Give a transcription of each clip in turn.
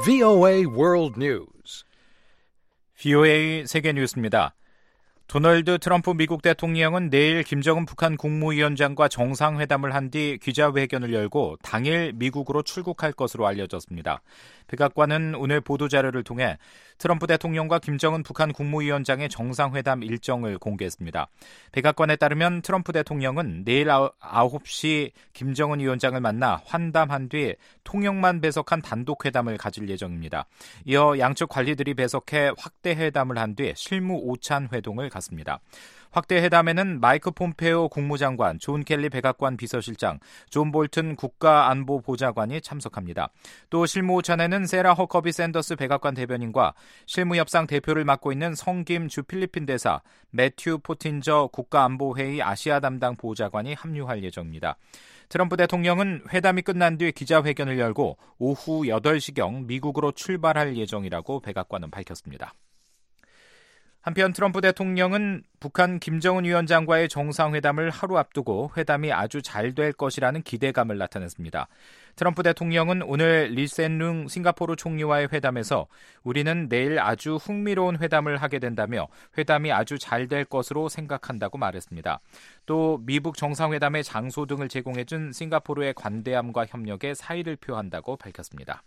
VOA World News. VOA 세계 뉴스입니다. 도널드 트럼프 미국 대통령은 내일 김정은 북한 국무위원장과 정상회담을 한 뒤 기자회견을 열고 당일 미국으로 출국할 것으로 알려졌습니다. 백악관은 오늘 보도자료를 통해 트럼프 대통령과 김정은 북한 국무위원장의 정상회담 일정을 공개했습니다. 백악관에 따르면 트럼프 대통령은 내일 9시 김정은 위원장을 만나 환담한 뒤 통역만 배석한 단독회담을 가질 예정입니다. 이어 양측 관리들이 배석해 확대회담을 한 뒤 실무 오찬 회동을 갖습니다. 확대회담에는 마이크 폼페오 국무장관, 존 켈리 백악관 비서실장, 존 볼튼 국가안보보좌관이 참석합니다. 또 실무 오찬에는 세라 허커비 샌더스 백악관 대변인과 실무협상 대표를 맡고 있는 성김 주 필리핀 대사, 매튜 포틴저 국가안보회의 아시아 담당 보좌관이 합류할 예정입니다. 트럼프 대통령은 회담이 끝난 뒤 기자회견을 열고 오후 8시경 미국으로 출발할 예정이라고 백악관은 밝혔습니다. 한편 트럼프 대통령은 북한 김정은 위원장과의 정상회담을 하루 앞두고 회담이 아주 잘 될 것이라는 기대감을 나타냈습니다. 트럼프 대통령은 오늘 리센룽 싱가포르 총리와의 회담에서 우리는 내일 아주 흥미로운 회담을 하게 된다며 회담이 아주 잘 될 것으로 생각한다고 말했습니다. 또 미북 정상회담의 장소 등을 제공해준 싱가포르의 관대함과 협력에 사의를 표한다고 밝혔습니다.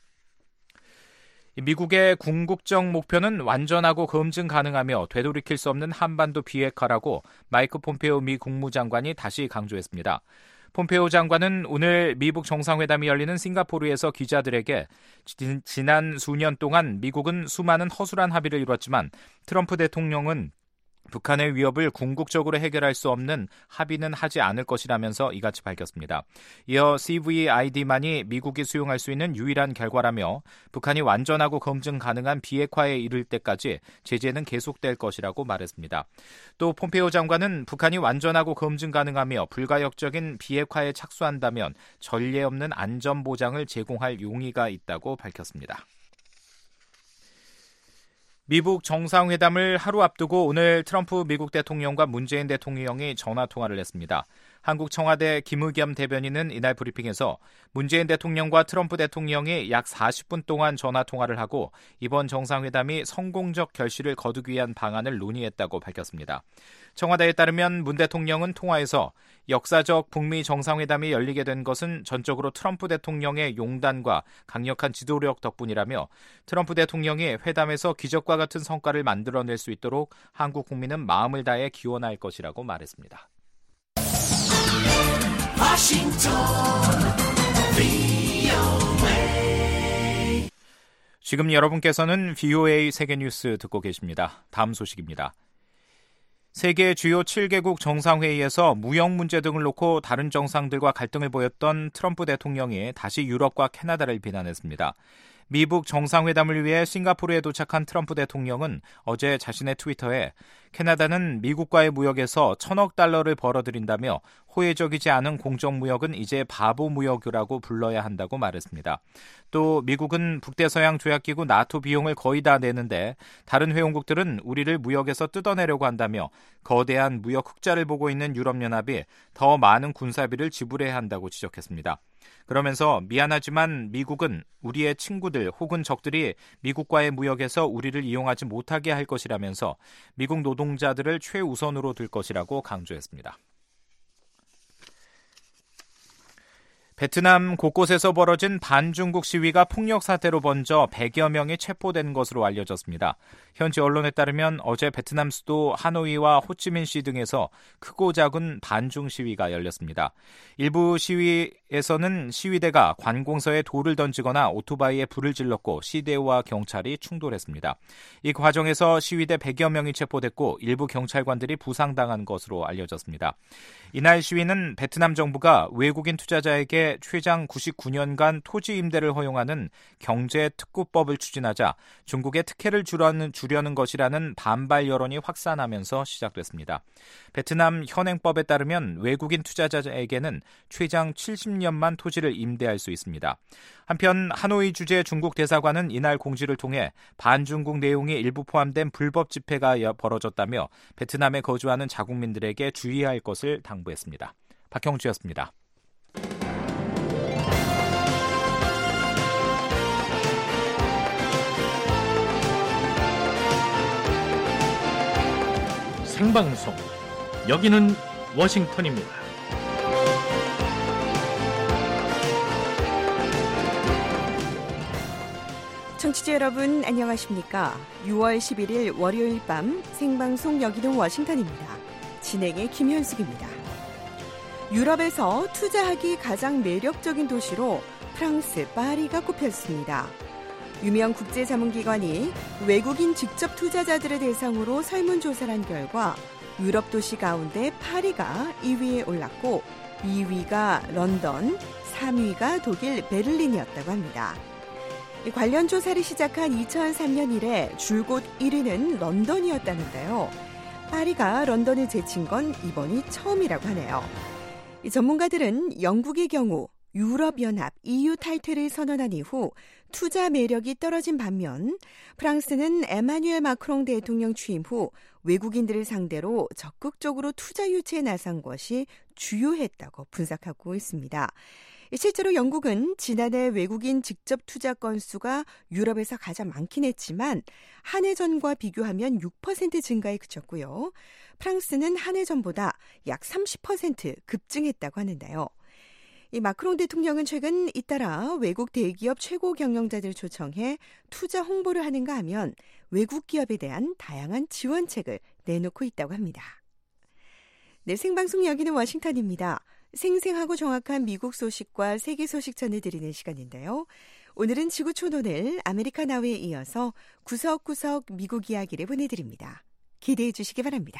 미국의 궁극적 목표는 완전하고 검증 가능하며 되돌이킬 수 없는 한반도 비핵화라고 마이크 폼페오 미 국무장관이 다시 강조했습니다. 폼페오 장관은 오늘 미북 정상회담이 열리는 싱가포르에서 기자들에게 지난 수년 동안 미국은 수많은 허술한 합의를 이뤘지만 트럼프 대통령은 북한의 위협을 궁극적으로 해결할 수 없는 합의는 하지 않을 것이라면서 이같이 밝혔습니다. 이어 CVID만이 미국이 수용할 수 있는 유일한 결과라며 북한이 완전하고 검증 가능한 비핵화에 이를 때까지 제재는 계속될 것이라고 말했습니다. 또 폼페오 장관은 북한이 완전하고 검증 가능하며 불가역적인 비핵화에 착수한다면 전례 없는 안전 보장을 제공할 용의가 있다고 밝혔습니다. 미북 정상회담을 하루 앞두고 오늘 트럼프 미국 대통령과 문재인 대통령이 전화통화를 했습니다. 한국 청와대 김의겸 대변인은 이날 브리핑에서 문재인 대통령과 트럼프 대통령이 약 40분 동안 전화통화를 하고 이번 정상회담이 성공적 결실을 거두기 위한 방안을 논의했다고 밝혔습니다. 청와대에 따르면 문 대통령은 통화에서 역사적 북미 정상회담이 열리게 된 것은 전적으로 트럼프 대통령의 용단과 강력한 지도력 덕분이라며 트럼프 대통령이 회담에서 기적과 같은 성과를 만들어낼 수 있도록 한국 국민은 마음을 다해 기원할 것이라고 말했습니다. 지금 여러분께서는 VOA 세계뉴스 듣고 계십니다. 다음 소식입니다. 세계 주요 7개국 정상회의에서 무역 문제 등을 놓고 다른 정상들과 갈등을 보였던 트럼프 대통령이 다시 유럽과 캐나다를 비난했습니다. 미북 정상회담을 위해 싱가포르에 도착한 트럼프 대통령은 어제 자신의 트위터에 캐나다는 미국과의 무역에서 1,000억 달러를 벌어들인다며 호혜적이지 않은 공정무역은 이제 바보 무역이라고 불러야 한다고 말했습니다. 또 미국은 북대서양 조약기구 나토 비용을 거의 다 내는데 다른 회원국들은 우리를 무역에서 뜯어내려고 한다며 거대한 무역 흑자를 보고 있는 유럽연합이 더 많은 군사비를 지불해야 한다고 지적했습니다. 그러면서 미안하지만 미국은 우리의 친구들 혹은 적들이 미국과의 무역에서 우리를 이용하지 못하게 할 것이라면서 미국 노동자들을 최우선으로 둘 것이라고 강조했습니다. 베트남 곳곳에서 벌어진 반중국 시위가 폭력 사태로 번져 100여 명이 체포된 것으로 알려졌습니다. 현지 언론에 따르면 어제 베트남 수도 하노이와 호치민시 등에서 크고 작은 반중 시위가 열렸습니다. 일부 시위에서는 시위대가 관공서에 돌을 던지거나 오토바이에 불을 질렀고 시대와 경찰이 충돌했습니다. 이 과정에서 시위대 100여 명이 체포됐고 일부 경찰관들이 부상당한 것으로 알려졌습니다. 이날 시위는 베트남 정부가 외국인 투자자에게 최장 99년간 토지 임대를 허용하는 경제특구법을 추진하자 중국의 특혜를 주려는 것이라는 반발 여론이 확산하면서 시작됐습니다. 베트남 현행법에 따르면 외국인 투자자에게는 최장 70년만 토지를 임대할 수 있습니다. 한편 하노이 주재 중국 대사관은 이날 공지를 통해 반중국 내용이 일부 포함된 불법 집회가 벌어졌다며 베트남에 거주하는 자국민들에게 주의할 것을 당부했습니다. 박형주였습니다. 생방송. 여기는 워싱턴입니다. 청취자 여러분 안녕하십니까? 6월 11일 월요일 밤 생방송 여기는 워싱턴입니다. 진행의 김현숙입니다. 유럽에서 투자하기 가장 매력적인 도시로 프랑스 파리가 꼽혔습니다. 유명 국제자문기관이 외국인 직접 투자자들을 대상으로 설문조사를 한 결과 유럽 도시 가운데 파리가 2위에 올랐고 2위가 런던, 3위가 독일 베를린이었다고 합니다. 관련 조사를 시작한 2003년 이래 줄곧 1위는 런던이었다는데요. 파리가 런던을 제친 건 이번이 처음이라고 하네요. 전문가들은 영국의 경우 유럽연합 EU 탈퇴를 선언한 이후 투자 매력이 떨어진 반면 프랑스는 에마뉴엘 마크롱 대통령 취임 후 외국인들을 상대로 적극적으로 투자 유치에 나선 것이 주요했다고 분석하고 있습니다. 실제로 영국은 지난해 외국인 직접 투자 건수가 유럽에서 가장 많긴 했지만 한 해 전과 비교하면 6% 증가에 그쳤고요. 프랑스는 한 해 전보다 약 30% 급증했다고 하는데요. 이 마크롱 대통령은 최근 잇따라 외국 대기업 최고 경영자들을 초청해 투자 홍보를 하는가 하면 외국 기업에 대한 다양한 지원책을 내놓고 있다고 합니다. 네, 생방송 여기는 워싱턴입니다. 생생하고 정확한 미국 소식과 세계 소식 전해드리는 시간인데요. 오늘은 지구촌오늘 아메리카 나우에 이어서 구석구석 미국 이야기를 보내드립니다. 기대해 주시기 바랍니다.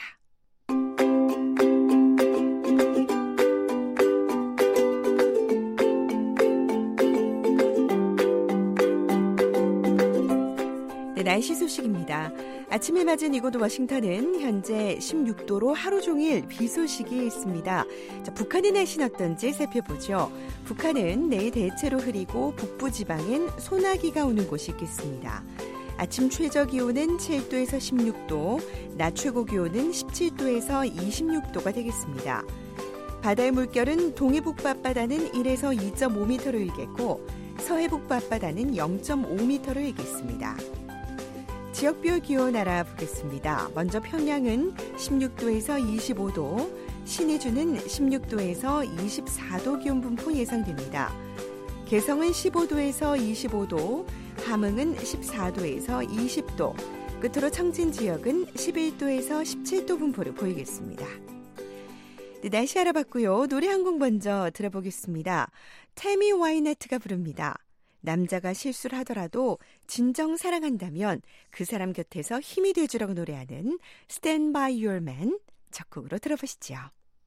네, 날씨 소식입니다. 아침에 맞은 이곳 워싱턴은 현재 16도로 하루 종일 비 소식이 있습니다. 자, 북한의 날씨는 어떤지 살펴보죠. 북한은 내일 대체로 흐리고 북부 지방엔 소나기가 오는 곳이 있겠습니다. 아침 최저 기온은 7도에서 16도, 낮 최고 기온은 17도에서 26도가 되겠습니다. 바다의 물결은 동해북부 앞바다는 1에서 2.5m로 일겠고 서해북부 앞바다는 0.5m로 일겠습니다. 지역별 기온 알아보겠습니다. 먼저 평양은 16도에서 25도, 신의주는 16도에서 24도 기온 분포 예상됩니다. 개성은 15도에서 25도, 함흥은 14도에서 20도, 끝으로 청진 지역은 11도에서 17도 분포를 보이겠습니다. 네, 날씨 알아봤고요. 노래 한 곡 먼저 들어보겠습니다. 태미 와이너트가 부릅니다. 남자가 실수를 하더라도 진정 사랑한다면 그 사람 곁에서 힘이 돼주라고 노래하는 Stand by your man 작곡으로 들어보시죠.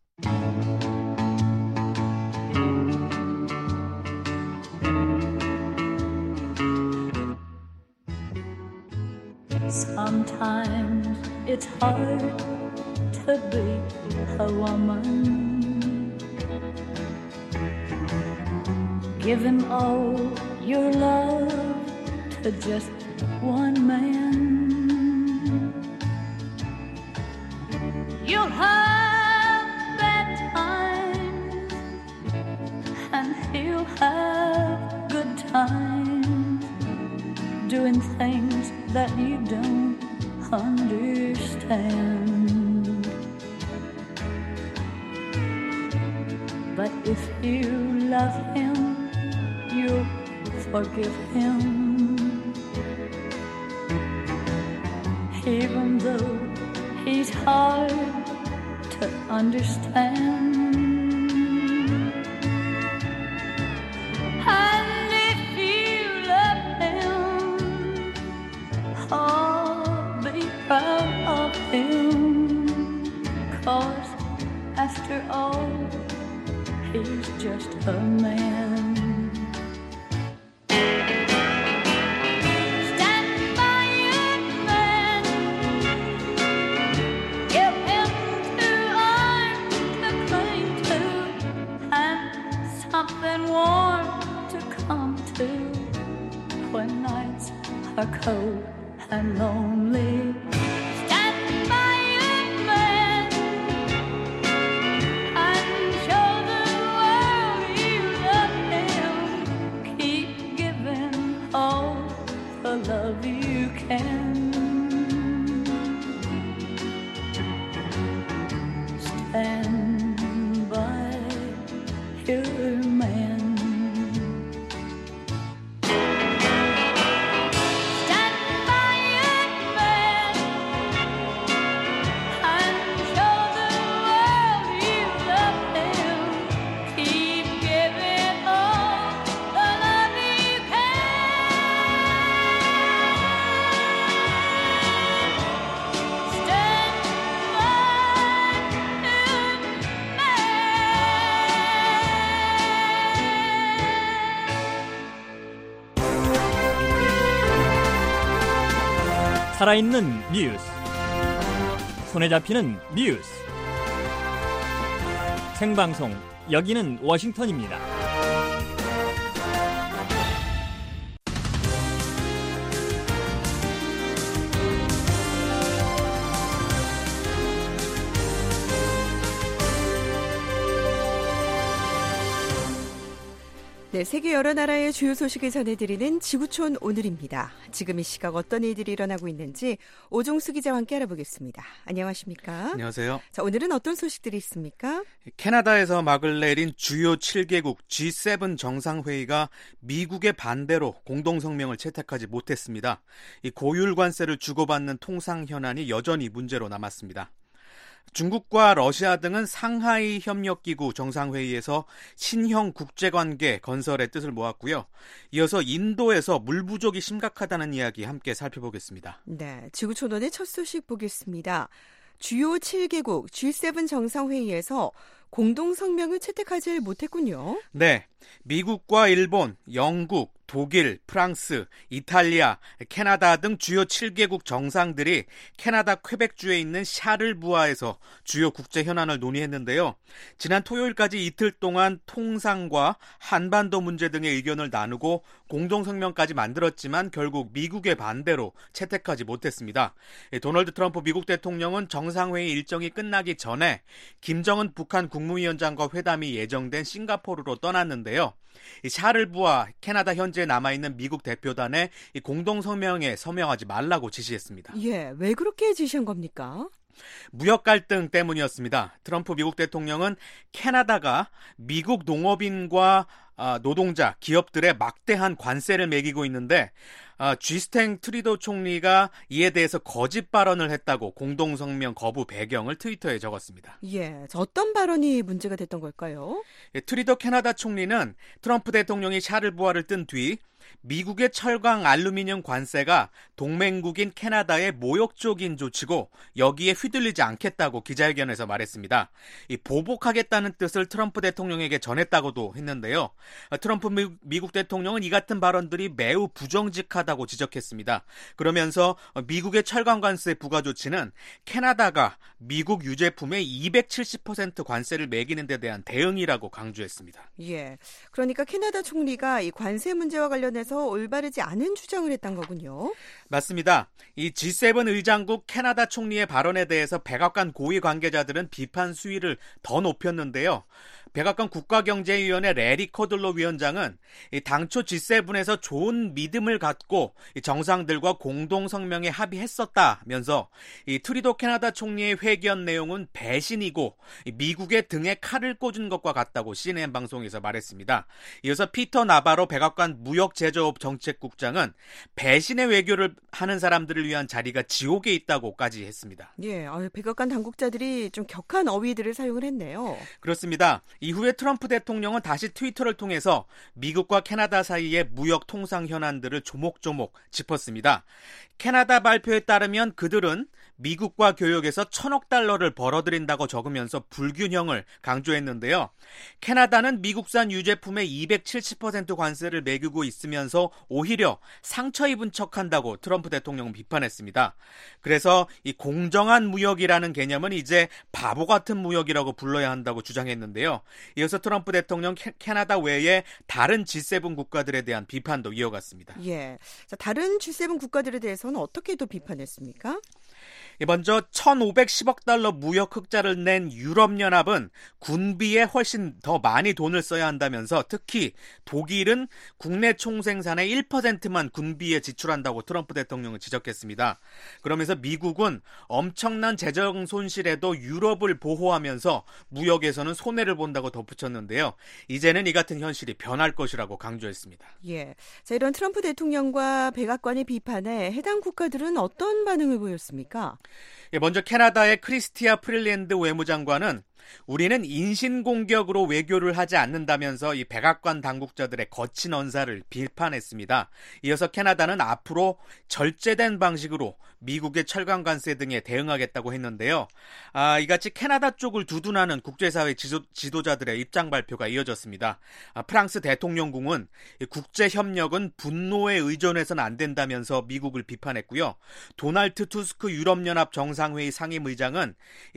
Sometimes it's hard to be a woman. Give him all your love to just one man. You'll have bad times and he'll have good times, doing things that you don't understand. But if you love him, you'll forgive him, even though he's hard to understand. And if you love him, oh, be proud of him, 'cause after all, he's just a man. Are cold and lonely. Stand by your man and show the world you love him. Keep giving all the love you can. 살아있는 뉴스, 손에 잡히는 뉴스, 생방송 여기는 워싱턴입니다. 네, 세계 여러 나라의 주요 소식을 전해드리는 지구촌 오늘입니다. 지금 이 시각 어떤 일들이 일어나고 있는지 오종수 기자와 함께 알아보겠습니다. 안녕하십니까? 안녕하세요. 자, 오늘은 어떤 소식들이 있습니까? 캐나다에서 막을 내린 주요 7개국 G7 정상회의가 미국의 반대로 공동성명을 채택하지 못했습니다. 이 고율 관세를 주고받는 통상 현안이 여전히 문제로 남았습니다. 중국과 러시아 등은 상하이 협력기구 정상회의에서 신형 국제관계 건설의 뜻을 모았고요. 이어서 인도에서 물 부족이 심각하다는 이야기 함께 살펴보겠습니다. 네, 지구촌원의 첫 소식 보겠습니다. 주요 7개국 G7 정상회의에서 공동성명을 채택하지 못했군요. 네, 미국과 일본, 영국, 독일, 프랑스, 이탈리아, 캐나다 등 주요 7개국 정상들이 캐나다 퀘벡주에 있는 샤를부아에서 주요 국제 현안을 논의했는데요. 지난 토요일까지 이틀 동안 통상과 한반도 문제 등의 의견을 나누고 공동성명까지 만들었지만 결국 미국의 반대로 채택하지 못했습니다. 도널드 트럼프 미국 대통령은 정상회의 일정이 끝나기 전에 김정은 북한 국무위원장과 회담이 예정된 싱가포르로 떠났는데요. 이 샤를부아 캐나다 현지에 남아있는 미국 대표단에 이 공동성명에 서명하지 말라고 지시했습니다. 예, 왜 그렇게 지시한 겁니까? 무역 갈등 때문이었습니다. 트럼프 미국 대통령은 캐나다가 미국 농업인과 노동자, 기업들의 막대한 관세를 매기고 있는데 쥐스탱 트리도 총리가 이에 대해서 거짓 발언을 했다고 공동성명 거부 배경을 트위터에 적었습니다. 예, 어떤 발언이 문제가 됐던 걸까요? 트리도 캐나다 총리는 트럼프 대통령이 샤를부아를 뜬 뒤 미국의 철강 알루미늄 관세가 동맹국인 캐나다의 모욕적인 조치고 여기에 휘둘리지 않겠다고 기자회견에서 말했습니다. 이 보복하겠다는 뜻을 트럼프 대통령에게 전했다고도 했는데요. 트럼프 미국 대통령은 이 같은 발언들이 매우 부정직하다고 지적했습니다. 그러면서 미국의 철강 관세 부과 조치는 캐나다가 미국 유제품에 270% 관세를 매기는 데 대한 대응이라고 강조했습니다. 예, 그러니까 캐나다 총리가 이 관세 문제와 관련해서 올바르지 않은 주장을 했던 거군요. 맞습니다. 이 G7 의장국 캐나다 총리의 발언에 대해서 백악관 고위 관계자들은 비판 수위를 더 높였는데요. 백악관 국가경제위원회 레리 코들로 위원장은 당초 G7에서 좋은 믿음을 갖고 정상들과 공동성명에 합의했었다면서 이 트리도 캐나다 총리의 회견 내용은 배신이고 미국의 등에 칼을 꽂은 것과 같다고 CNN 방송에서 말했습니다. 이어서 피터 나바로 백악관 무역제조업 정책국장은 배신의 외교를 하는 사람들을 위한 자리가 지옥에 있다고까지 했습니다. 예, 백악관 당국자들이 좀 격한 어휘들을 사용을 했네요. 그렇습니다. 이후에 트럼프 대통령은 다시 트위터를 통해서 미국과 캐나다 사이의 무역 통상 현안들을 조목조목 짚었습니다. 캐나다 발표에 따르면 그들은 미국과 교역에서 1,000억 달러를 벌어들인다고 적으면서 불균형을 강조했는데요. 캐나다는 미국산 유제품에 270% 관세를 매기고 있으면서 오히려 상처 입은 척한다고 트럼프 대통령은 비판했습니다. 그래서 이 공정한 무역이라는 개념은 이제 바보 같은 무역이라고 불러야 한다고 주장했는데요. 이어서 트럼프 대통령 캐나다 외에 다른 G7 국가들에 대한 비판도 이어갔습니다. 예, 자, 다른 G7 국가들에 대해서는 어떻게 또 비판했습니까? 먼저 1,510억 달러 무역 흑자를 낸 유럽연합은 군비에 훨씬 더 많이 돈을 써야 한다면서 특히 독일은 국내 총생산의 1%만 군비에 지출한다고 트럼프 대통령은 지적했습니다. 그러면서 미국은 엄청난 재정 손실에도 유럽을 보호하면서 무역에서는 손해를 본다고 덧붙였는데요. 이제는 이 같은 현실이 변할 것이라고 강조했습니다. 예, 자, 이런 트럼프 대통령과 백악관의 비판에 해당 국가들은 어떤 반응을 보였습니까? 먼저 캐나다의 크리스티아 프릴랜드 외무장관은 우리는 인신공격으로 외교를 하지 않는다면서 이 백악관 당국자들의 거친 언사를 비판했습니다. 이어서 캐나다는 앞으로 절제된 방식으로 미국의 철강 관세 등에 대응하겠다고 했는데요. 이같이 캐나다 쪽을 두둔하는 국제사회 지도자들의 입장 발표가 이어졌습니다. 프랑스 대통령궁은 국제협력은 분노에 의존해서는 안 된다면서 미국을 비판했고요. 도널드 투스크 유럽연합 정상회의 상임의장은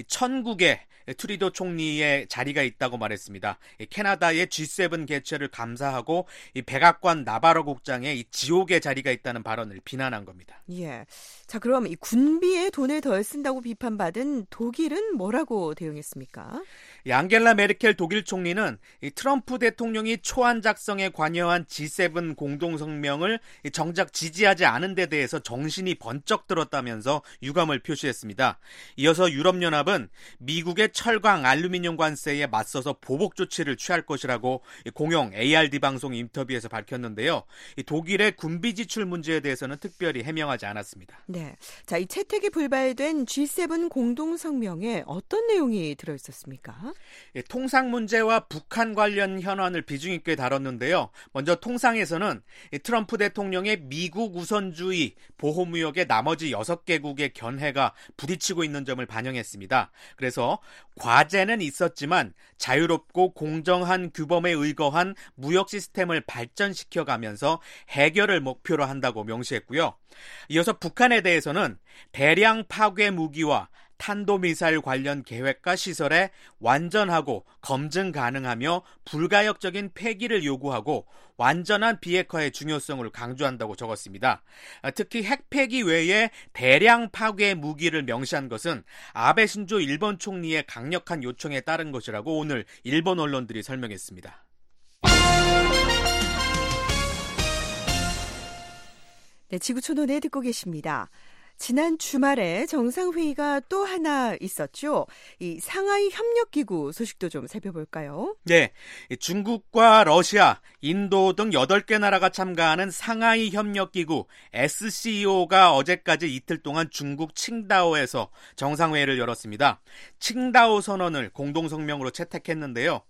천국에 트리도 총리의 자리가 있다고 말했습니다. 캐나다의 G7 개최를 감사하고 이 백악관 나바로 국장의 이 지옥의 자리가 있다는 발언을 비난한 겁니다. 예. 자, 그럼 이 군비에 돈을 덜 쓴다고 비판받은 독일은 뭐라고 대응했습니까? 앙겔라 메르켈 독일 총리는 이 트럼프 대통령이 초안 작성에 관여한 G7 공동성명을 정작 지지하지 않은 데 대해서 정신이 번쩍 들었다면서 유감을 표시했습니다. 이어서 유럽연합은 미국의 철강, 알루미늄 관세에 맞서서 보복 조치를 취할 것이라고 공영 ARD 방송 인터뷰에서 밝혔는데요. 이 독일의 군비 지출 문제에 대해서는 특별히 해명하지 않았습니다. 네. 자, 이 채택이 불발된 G7 공동성명에 어떤 내용이 들어있었습니까? 통상 문제와 북한 관련 현안을 비중 있게 다뤘는데요. 먼저 통상에서는 트럼프 대통령의 미국 우선주의 보호무역의 나머지 6개국의 견해가 부딪히고 있는 점을 반영했습니다. 그래서 과제는 있었지만 자유롭고 공정한 규범에 의거한 무역 시스템을 발전시켜가면서 해결을 목표로 한다고 명시했고요. 이어서 북한에 대해서는 대량 파괴 무기와 탄도미사일 관련 계획과 시설에 완전하고 검증 가능하며 불가역적인 폐기를 요구하고 완전한 비핵화의 중요성을 강조한다고 적었습니다. 특히 핵폐기 외에 대량 파괴 무기를 명시한 것은 아베 신조 일본 총리의 강력한 요청에 따른 것이라고 오늘 일본 언론들이 설명했습니다. 네, 지구촌논에 듣고 계십니다. 지난 주말에 정상회의가 또 하나 있었죠. 이 상하이 협력기구 소식도 좀 살펴볼까요? 네, 중국과 러시아, 인도 등 8개 나라가 참가하는 상하이 협력기구 SCO가 어제까지 이틀 동안 중국 칭다오에서 정상회의를 열었습니다. 칭다오 선언을 공동성명으로 채택했는데요.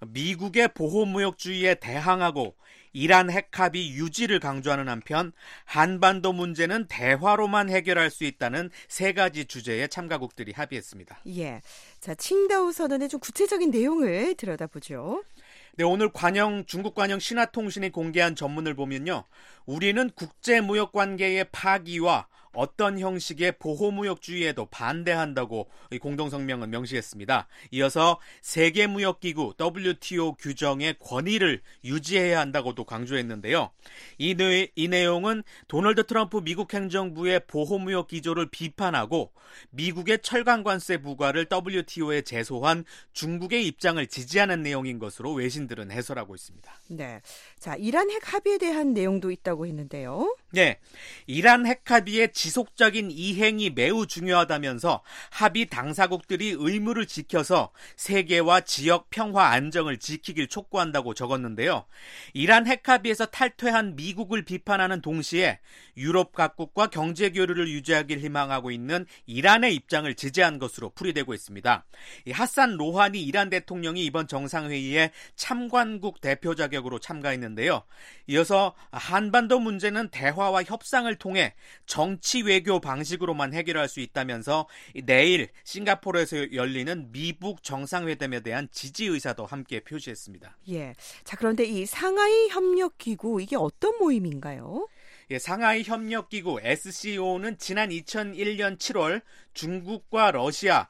미국의 보호무역주의에 대항하고 이란 핵합의 유지를 강조하는 한편 한반도 문제는 대화로만 해결할 수 있다는 3가지 주제에 참가국들이 합의했습니다. 예, 자, 칭다오 선언의 좀 구체적인 내용을 들여다보죠. 네, 오늘 중국 관영 신화통신이 공개한 전문을 보면요. 우리는 국제무역관계의 파기와 어떤 형식의 보호무역주의에도 반대한다고 이 공동성명은 명시했습니다. 이어서 세계무역기구 WTO 규정의 권위를 유지해야 한다고도 강조했는데요. 이 내용은 도널드 트럼프 미국 행정부의 보호무역 기조를 비판하고 미국의 철강관세 부과를 WTO에 제소한 중국의 입장을 지지하는 내용인 것으로 외신들은 해설하고 있습니다. 네, 자, 이란 핵 합의에 대한 내용도 있다고 했는데요. 네, 이란 핵 합의의 지속적인 이행이 매우 중요하다면서 합의 당사국들이 의무를 지켜서 세계와 지역 평화 안정을 지키길 촉구한다고 적었는데요. 이란 핵 합의에서 탈퇴한 미국을 비판하는 동시에 유럽 각국과 경제 교류를 유지하길 희망하고 있는 이란의 입장을 지지한 것으로 풀이되고 있습니다. 하산 로하니 이란 대통령이 이번 정상회의에 참관국 대표 자격으로 참가했는데요. 이어서 한반도 문제는 대화와 협상을 통해 정치 외교 방식으로만 해결할 수 있다면서 내일 싱가포르에서 열리는 미북 정상회담에 대한 지지 의사도 함께 표시했습니다. 예. 자, 그런데 이 상하이 협력기구 이게 어떤 모임인가요? 예, 상하이 협력기구 SCO는 지난 2001년 7월 중국과 러시아,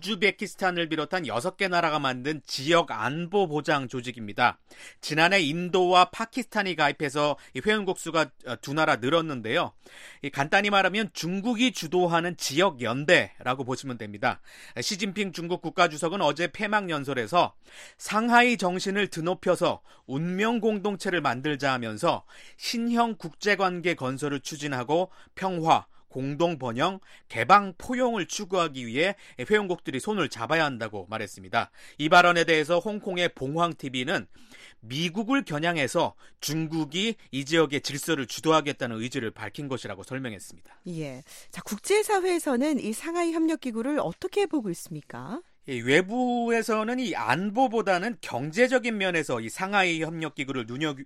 우즈베키스탄을 비롯한 6개 나라가 만든 지역 안보 보장 조직입니다. 지난해 인도와 파키스탄이 가입해서 회원국 수가 2나라 늘었는데요. 간단히 말하면 중국이 주도하는 지역 연대라고 보시면 됩니다. 시진핑 중국 국가주석은 어제 폐막 연설에서 상하이 정신을 드높여서 운명 공동체를 만들자 하면서 신형 국제관계 건설을 추진하고 평화, 공동 번영, 개방 포용을 추구하기 위해 회원국들이 손을 잡아야 한다고 말했습니다. 이 발언에 대해서 홍콩의 봉황TV는 미국을 겨냥해서 중국이 이 지역의 질서를 주도하겠다는 의지를 밝힌 것이라고 설명했습니다. 예. 자, 국제사회에서는 이 상하이 협력기구를 어떻게 보고 있습니까? 외부에서는 이 안보보다는 경제적인 면에서 이 상하이 협력기구를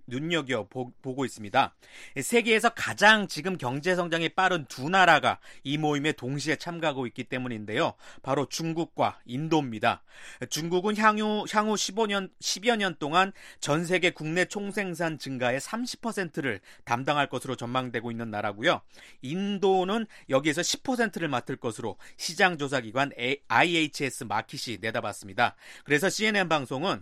보고 있습니다. 세계에서 가장 지금 경제 성장이 빠른 두 나라가 이 모임에 동시에 참가하고 있기 때문인데요. 바로 중국과 인도입니다. 중국은 향후 10여 년 동안 전 세계 국내 총생산 증가의 30%를 담당할 것으로 전망되고 있는 나라고요. 인도는 여기에서 10%를 맡을 것으로 시장조사기관 IHS 마킷이 내다봤습니다. 그래서 CNN 방송은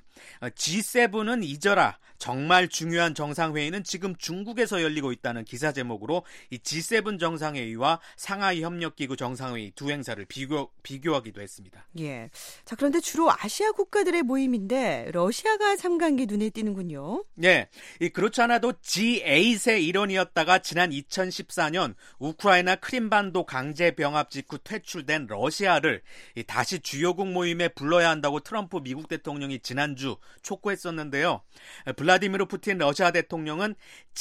G7은 잊어라. 정말 중요한 정상회의는 지금 중국에서 열리고 있다는 기사 제목으로 이 G7 정상회의와 상하이 협력기구 정상회의 두 행사를 비교하기도 했습니다. 예. 자, 그런데 주로 아시아 국가들의 모임인데 러시아가 참가한 게 눈에 띄는군요. 네. 그렇지 않아도 G8의 일원이었다가 지난 2014년 우크라이나 크림반도 강제 병합 직후 퇴출된 러시아를 다시 주요국 모임에 불러야 한다고 트럼프 미국 대통령이 지난주 촉구했었는데요. 블라디미르 푸틴 러시아 대통령은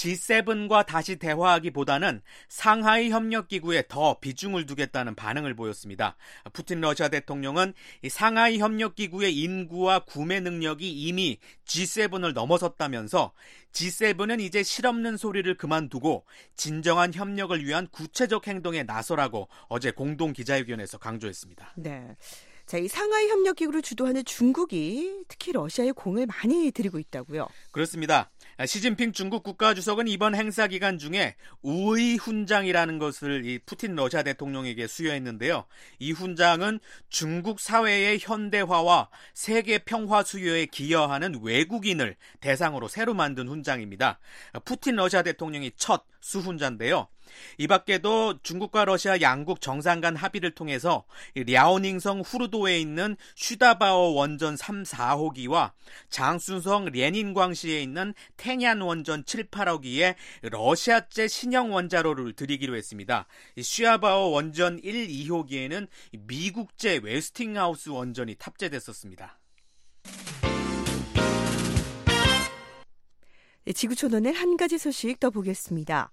G7과 다시 대화하기보다는 상하이 협력기구에 더 비중을 두겠다는 반응을 보였습니다. 푸틴 러시아 대통령은 상하이 협력기구의 인구와 구매 능력이 이미 G7을 넘어섰다면서 G7은 이제 실없는 소리를 그만두고 진정한 협력을 위한 구체적 행동에 나서라고 어제 공동 기자회견에서 강조했습니다. 네. 자, 이 상하이 협력기구를 주도하는 중국이 특히 러시아에 공을 많이 들이고 있다고요? 그렇습니다. 시진핑 중국 국가주석은 이번 행사 기간 중에 우의 훈장이라는 것을 이 푸틴 러시아 대통령에게 수여했는데요. 이 훈장은 중국 사회의 현대화와 세계 평화 수요에 기여하는 외국인을 대상으로 새로 만든 훈장입니다. 푸틴 러시아 대통령이 첫 수훈자인데요. 이 밖에도 중국과 러시아 양국 정상 간 합의를 통해서 랴오닝성 후르도에 있는 슈다바오 원전 3, 4호기와 장쑤성 레닌광시에 있는 테냔 원전 7, 8호기에 러시아제 신형 원자로를 들이기로 했습니다. 슈다바오 원전 1, 2호기에는 미국제 웨스팅하우스 원전이 탑재됐었습니다. 지구촌오늘 한 가지 소식 더 보겠습니다.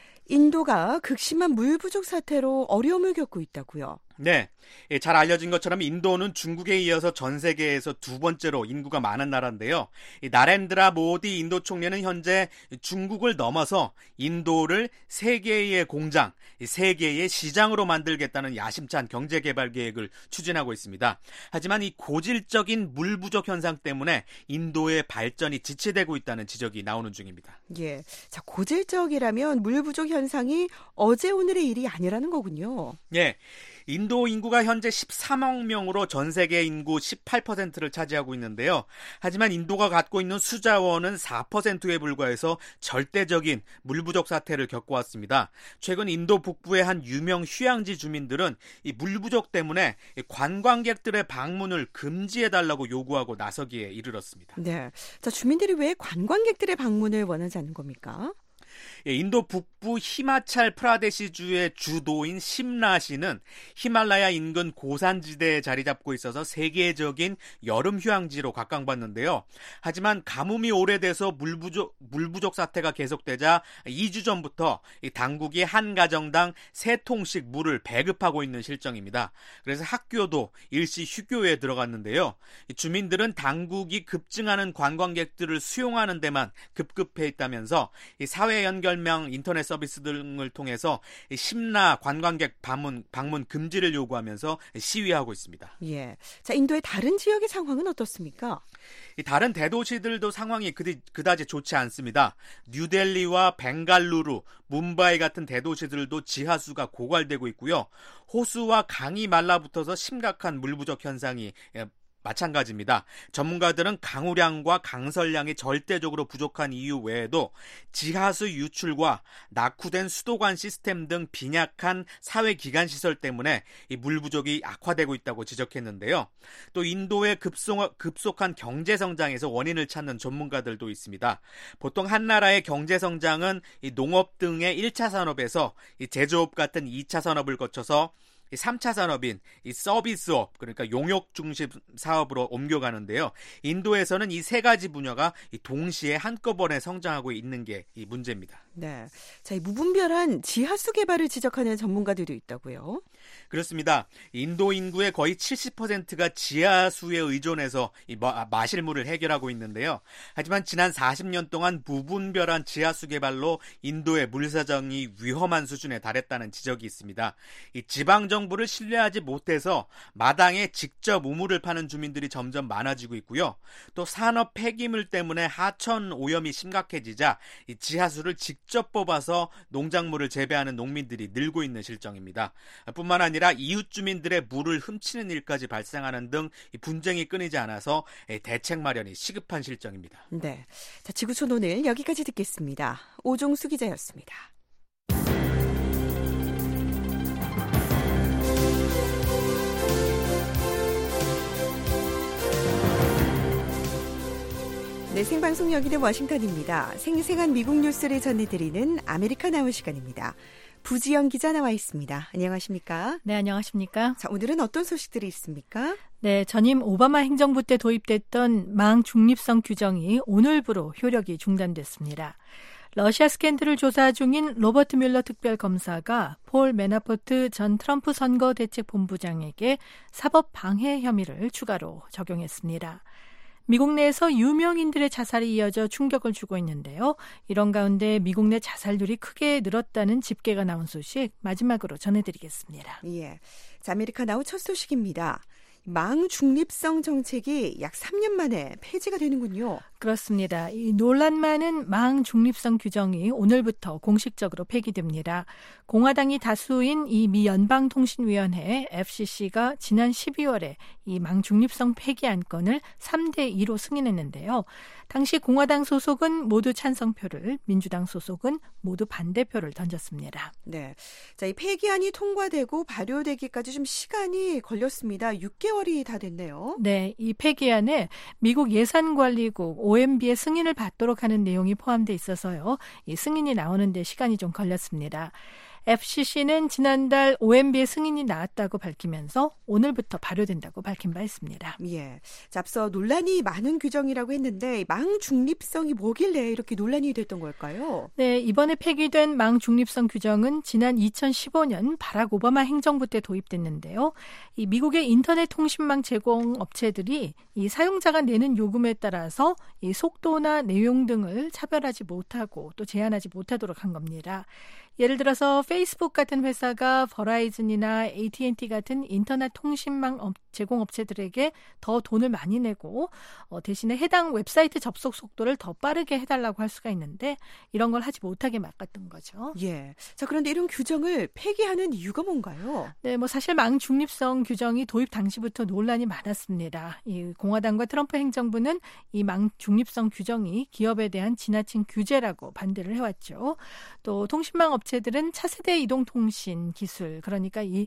인도가 극심한 물 부족 사태로 어려움을 겪고 있다고요. 네, 잘 알려진 것처럼 인도는 중국에 이어서 전 세계에서 두 번째로 인구가 많은 나라인데요. 나렌드라 모디 인도 총리는 현재 중국을 넘어서 인도를 세계의 공장, 세계의 시장으로 만들겠다는 야심찬 경제개발 계획을 추진하고 있습니다. 하지만 이 고질적인 물 부족 현상 때문에 인도의 발전이 지체되고 있다는 지적이 나오는 중입니다. 예, 자, 고질적이라면 물 부족 현상이 어제 오늘의 일이 아니라는 거군요. 예. 인도 인구가 현재 13억 명으로 전 세계 인구 18%를 차지하고 있는데요. 하지만 인도가 갖고 있는 수자원은 4%에 불과해서 절대적인 물 부족 사태를 겪어왔습니다. 최근 인도 북부의 한 유명 휴양지 주민들은 이 물 부족 때문에 관광객들의 방문을 금지해달라고 요구하고 나서기에 이르렀습니다. 네, 자, 주민들이 왜 관광객들의 방문을 원하지 않는 겁니까? 인도 북부 히마찰 프라데시주의 주도인 심라시는 히말라야 인근 고산지대에 자리 잡고 있어서 세계적인 여름 휴양지로 각광받는데요. 하지만 가뭄이 오래돼서 물 부족 사태가 계속되자 2주 전부터 당국이 한 가정당 3통씩 물을 배급하고 있는 실정입니다. 그래서 학교도 일시 휴교에 들어갔는데요. 주민들은 당국이 급증하는 관광객들을 수용하는 데만 급급해 있다면서 사회 연결망 인터넷 서비스 등을 통해서 심라 관광객 방문 금지를 요구하면서 시위하고 있습니다. 예. 자, 인도의 다른 지역의 상황은 어떻습니까? 다른 대도시들도 상황이 그다지 좋지 않습니다. 뉴델리와 벵갈루루, 뭄바이 같은 대도시들도 지하수가 고갈되고 있고요. 호수와 강이 말라붙어서 심각한 물 부족 현상이 마찬가지입니다. 전문가들은 강우량과 강설량이 절대적으로 부족한 이유 외에도 지하수 유출과 낙후된 수도관 시스템 등 빈약한 사회기관시설 때문에 이 물 부족이 악화되고 있다고 지적했는데요. 또 인도의 급속한 경제성장에서 원인을 찾는 전문가들도 있습니다. 보통 한 나라의 경제성장은 이 농업 등의 1차 산업에서 이 제조업 같은 2차 산업을 거쳐서 이 3차 산업인 이 서비스업, 그러니까 용역 중심 사업으로 옮겨가는데요. 인도에서는 이 세 가지 분야가 동시에 한꺼번에 성장하고 있는 게 이 문제입니다. 네. 자, 이 무분별한 지하수 개발을 지적하는 전문가들도 있다고요? 그렇습니다. 인도 인구의 거의 70%가 지하수에 의존해서 이 마실 물을 해결하고 있는데요. 하지만 지난 40년 동안 무분별한 지하수 개발로 인도의 물 사정이 위험한 수준에 달했다는 지적이 있습니다. 이 지방 정부를 신뢰하지 못해서 마당에 직접 우물을 파는 주민들이 점점 많아지고 있고요. 또 산업 폐기물 때문에 하천 오염이 심각해지자 이 지하수를 직접 뽑아서 농작물을 재배하는 농민들이 늘고 있는 실정입니다. 뿐만 아니라 이웃 주민들의 물을 훔치는 일까지 발생하는 등 분쟁이 끊이지 않아서 대책 마련이 시급한 실정입니다. 네. 자, 지구촌 오늘 여기까지 듣겠습니다. 오종수 기자였습니다. 네, 생방송 여기는 워싱턴입니다. 생생한 미국 뉴스를 전해드리는 아메리카나우 시간입니다. 부지영 기자 나와 있습니다. 안녕하십니까? 네, 안녕하십니까? 자, 오늘은 어떤 소식들이 있습니까? 네, 전임 오바마 행정부 때 도입됐던 망 중립성 규정이 오늘부로 효력이 중단됐습니다. 러시아 스캔들을 조사 중인 로버트 뮬러 특별검사가 폴 매나포트 전 트럼프 선거대책본부장에게 사법 방해 혐의를 추가로 적용했습니다. 미국 내에서 유명인들의 자살이 이어져 충격을 주고 있는데요. 이런 가운데 미국 내 자살률이 크게 늘었다는 집계가 나온 소식 마지막으로 전해드리겠습니다. 예, 자, 아메리카나우 첫 소식입니다. 망 중립성 정책이 약 3년 만에 폐지가 되는군요. 그렇습니다. 이 논란 많은 망 중립성 규정이 오늘부터 공식적으로 폐기됩니다. 공화당이 다수인 이 미 연방통신위원회 FCC가 지난 12월에 이 망 중립성 폐기 안건을 3대2로 승인했는데요. 당시 공화당 소속은 모두 찬성표를, 민주당 소속은 모두 반대표를 던졌습니다. 네, 자, 이 폐기안이 통과되고 발효되기까지 좀 시간이 걸렸습니다. 6개월이 다 됐네요. 네, 이 폐기안에 미국 예산관리국 OMB의 승인을 받도록 하는 내용이 포함되어 있어서요. 이 승인이 나오는데 시간이 좀 걸렸습니다. FCC는 지난달 OMB의 승인이 나왔다고 밝히면서 오늘부터 발효된다고 밝힌 바 있습니다. 예, 자, 앞서 논란이 많은 규정이라고 했는데 망 중립성이 뭐길래 이렇게 논란이 됐던 걸까요? 네, 이번에 폐기된 망 중립성 규정은 지난 2015년 바락 오바마 행정부 때 도입됐는데요. 이 미국의 인터넷 통신망 제공 업체들이 이 사용자가 내는 요금에 따라서 이 속도나 내용 등을 차별하지 못하고 또 제한하지 못하도록 한 겁니다. 예를 들어서 페이스북 같은 회사가 버라이즌이나 AT&T 같은 인터넷 통신망 제공업체들에게 더 돈을 많이 내고 대신에 해당 웹사이트 접속 속도를 더 빠르게 해달라고 할 수가 있는데 이런 걸 하지 못하게 막았던 거죠. 예. 자, 그런데 이런 규정을 폐기하는 이유가 뭔가요? 네, 사실 망 중립성 규정이 도입 당시부터 논란이 많았습니다. 이 공화당과 트럼프 행정부는 이 망 중립성 규정이 기업에 대한 지나친 규제라고 반대를 해왔죠. 또 통신망 업체들은 차세대 이동통신 기술, 그러니까 이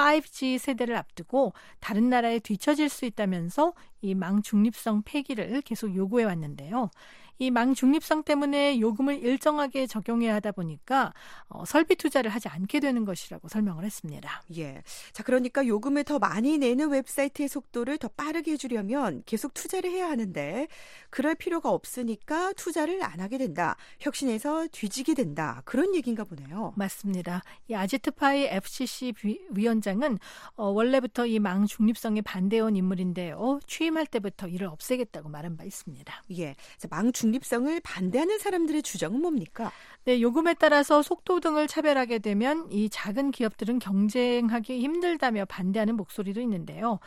5G 세대를 앞두고 다른 나라에 뒤처질 수 있다면서 이 망 중립성 폐기를 계속 요구해 왔는데요. 이 망 중립성 때문에 요금을 일정하게 적용해야 하다 보니까 설비 투자를 하지 않게 되는 것이라고 설명을 했습니다. 예. 자, 그러니까 요금을 더 많이 내는 웹사이트의 속도를 더 빠르게 해주려면 계속 투자를 해야 하는데 그럴 필요가 없으니까 투자를 안 하게 된다. 혁신해서 뒤지게 된다. 그런 얘기인가 보네요. 맞습니다. 이 아지트 파이 FCC 위원장은 원래부터 이 망 중립성에 반대해온 인물인데요. 취임할 때부터 이를 없애겠다고 말한 바 있습니다. 예. 자, 망 중립성을 반대하는 사람들의 주장은 뭡니까? 네, 요금에 따라서 속도 등을 차별하게 되면 이 작은 기업들은 경쟁하기 힘들다며 반대하는 목소리도 있는데요.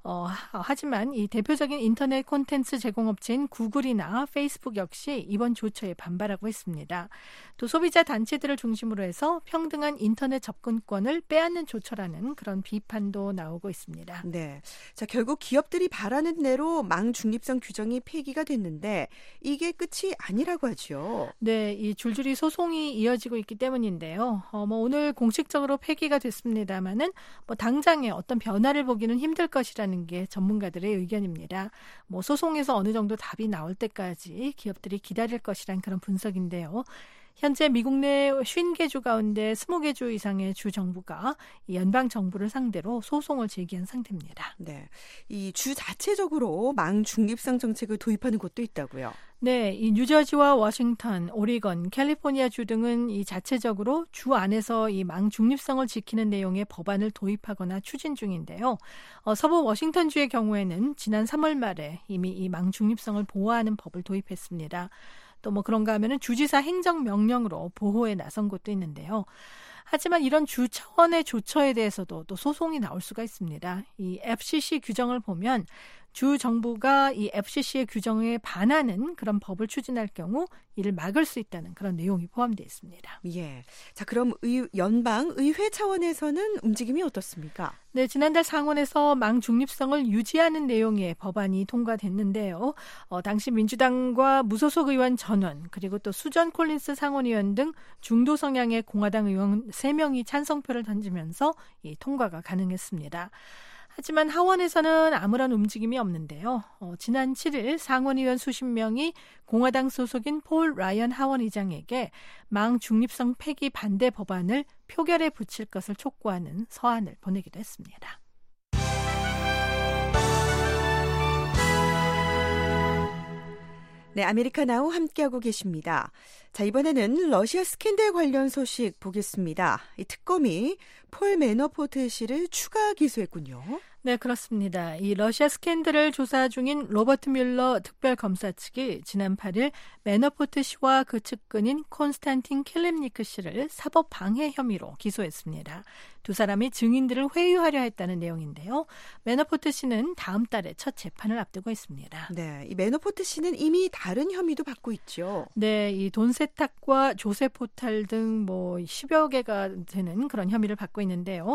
하지만 이 대표적인 인터넷 콘텐츠 제공업체인 구글이나 페이스북 역시 이번 조처에 반발하고 있습니다. 또 소비자 단체들을 중심으로 해서 평등한 인터넷 접근권을 빼앗는 조처라는 그런 비판도 나오고 있습니다. 네, 자, 결국 기업들이 바라는 대로 망 중립성 규정이 폐기가 됐는데 이게 끝이 아니라고 하죠. 네, 이 줄줄이 소송이 이어지고 있기 때문인데요. 오늘 공식적으로 폐기가 됐습니다만은 당장에 어떤 변화를 보기는 힘들 것이라는 게 전문가들의 의견입니다. 소송에서 어느 정도 답이 나올 때까지 기업들이 기다릴 것이란 그런 분석인데요. 현재 미국 내 50개 주 가운데 20개 주 이상의 주 정부가 이 연방 정부를 상대로 소송을 제기한 상태입니다. 네, 이 주 자체적으로 망 중립성 정책을 도입하는 곳도 있다고요. 네, 이 뉴저지와 워싱턴, 오리건, 캘리포니아 주 등은 이 자체적으로 주 안에서 이 망 중립성을 지키는 내용의 법안을 도입하거나 추진 중인데요. 서부 워싱턴주의 경우에는 지난 3월 말에 이미 이 망 중립성을 보호하는 법을 도입했습니다. 또 뭐 그런가 하면은 주지사 행정명령으로 보호에 나선 곳도 있는데요. 하지만 이런 주 차원의 조처에 대해서도 또 소송이 나올 수가 있습니다. 이 FCC 규정을 보면 주 정부가 이 FCC의 규정에 반하는 그런 법을 추진할 경우 이를 막을 수 있다는 그런 내용이 포함되어 있습니다. 예. 자, 그럼 연방 의회 차원에서는 움직임이 어떻습니까? 네, 지난달 상원에서 망 중립성을 유지하는 내용의 법안이 통과됐는데요. 당시 민주당과 무소속 의원 전원 그리고 또 수전 콜린스 상원의원 등 중도 성향의 공화당 의원 3명이 찬성표를 던지면서 이 통과가 가능했습니다. 하지만 하원에서는 아무런 움직임이 없는데요. 지난 7일 상원의원 수십 명이 공화당 소속인 폴 라이언 하원의장에게 망 중립성 폐기 반대 법안을 표결에 붙일 것을 촉구하는 서한을 보내기도 했습니다. 네, 아메리카나우 함께하고 계십니다. 자, 이번에는 러시아 스캔들 관련 소식 보겠습니다. 이 특검이 폴 매너포트 씨를 추가 기소했군요. 네, 그렇습니다. 이 러시아 스캔들을 조사 중인 로버트 뮬러 특별검사 측이 지난 8일 매너포트 씨와 그 측근인 콘스탄틴 킬림니크 씨를 사법 방해 혐의로 기소했습니다. 두 사람이 증인들을 회유하려 했다는 내용인데요. 매너포트 씨는 다음 달에 첫 재판을 앞두고 있습니다. 네, 이 매너포트 씨는 이미 다른 혐의도 받고 있죠. 네, 이 돈 세탁과 조세 포탈 등 뭐 10여 개가 되는 그런 혐의를 받고 있는데요.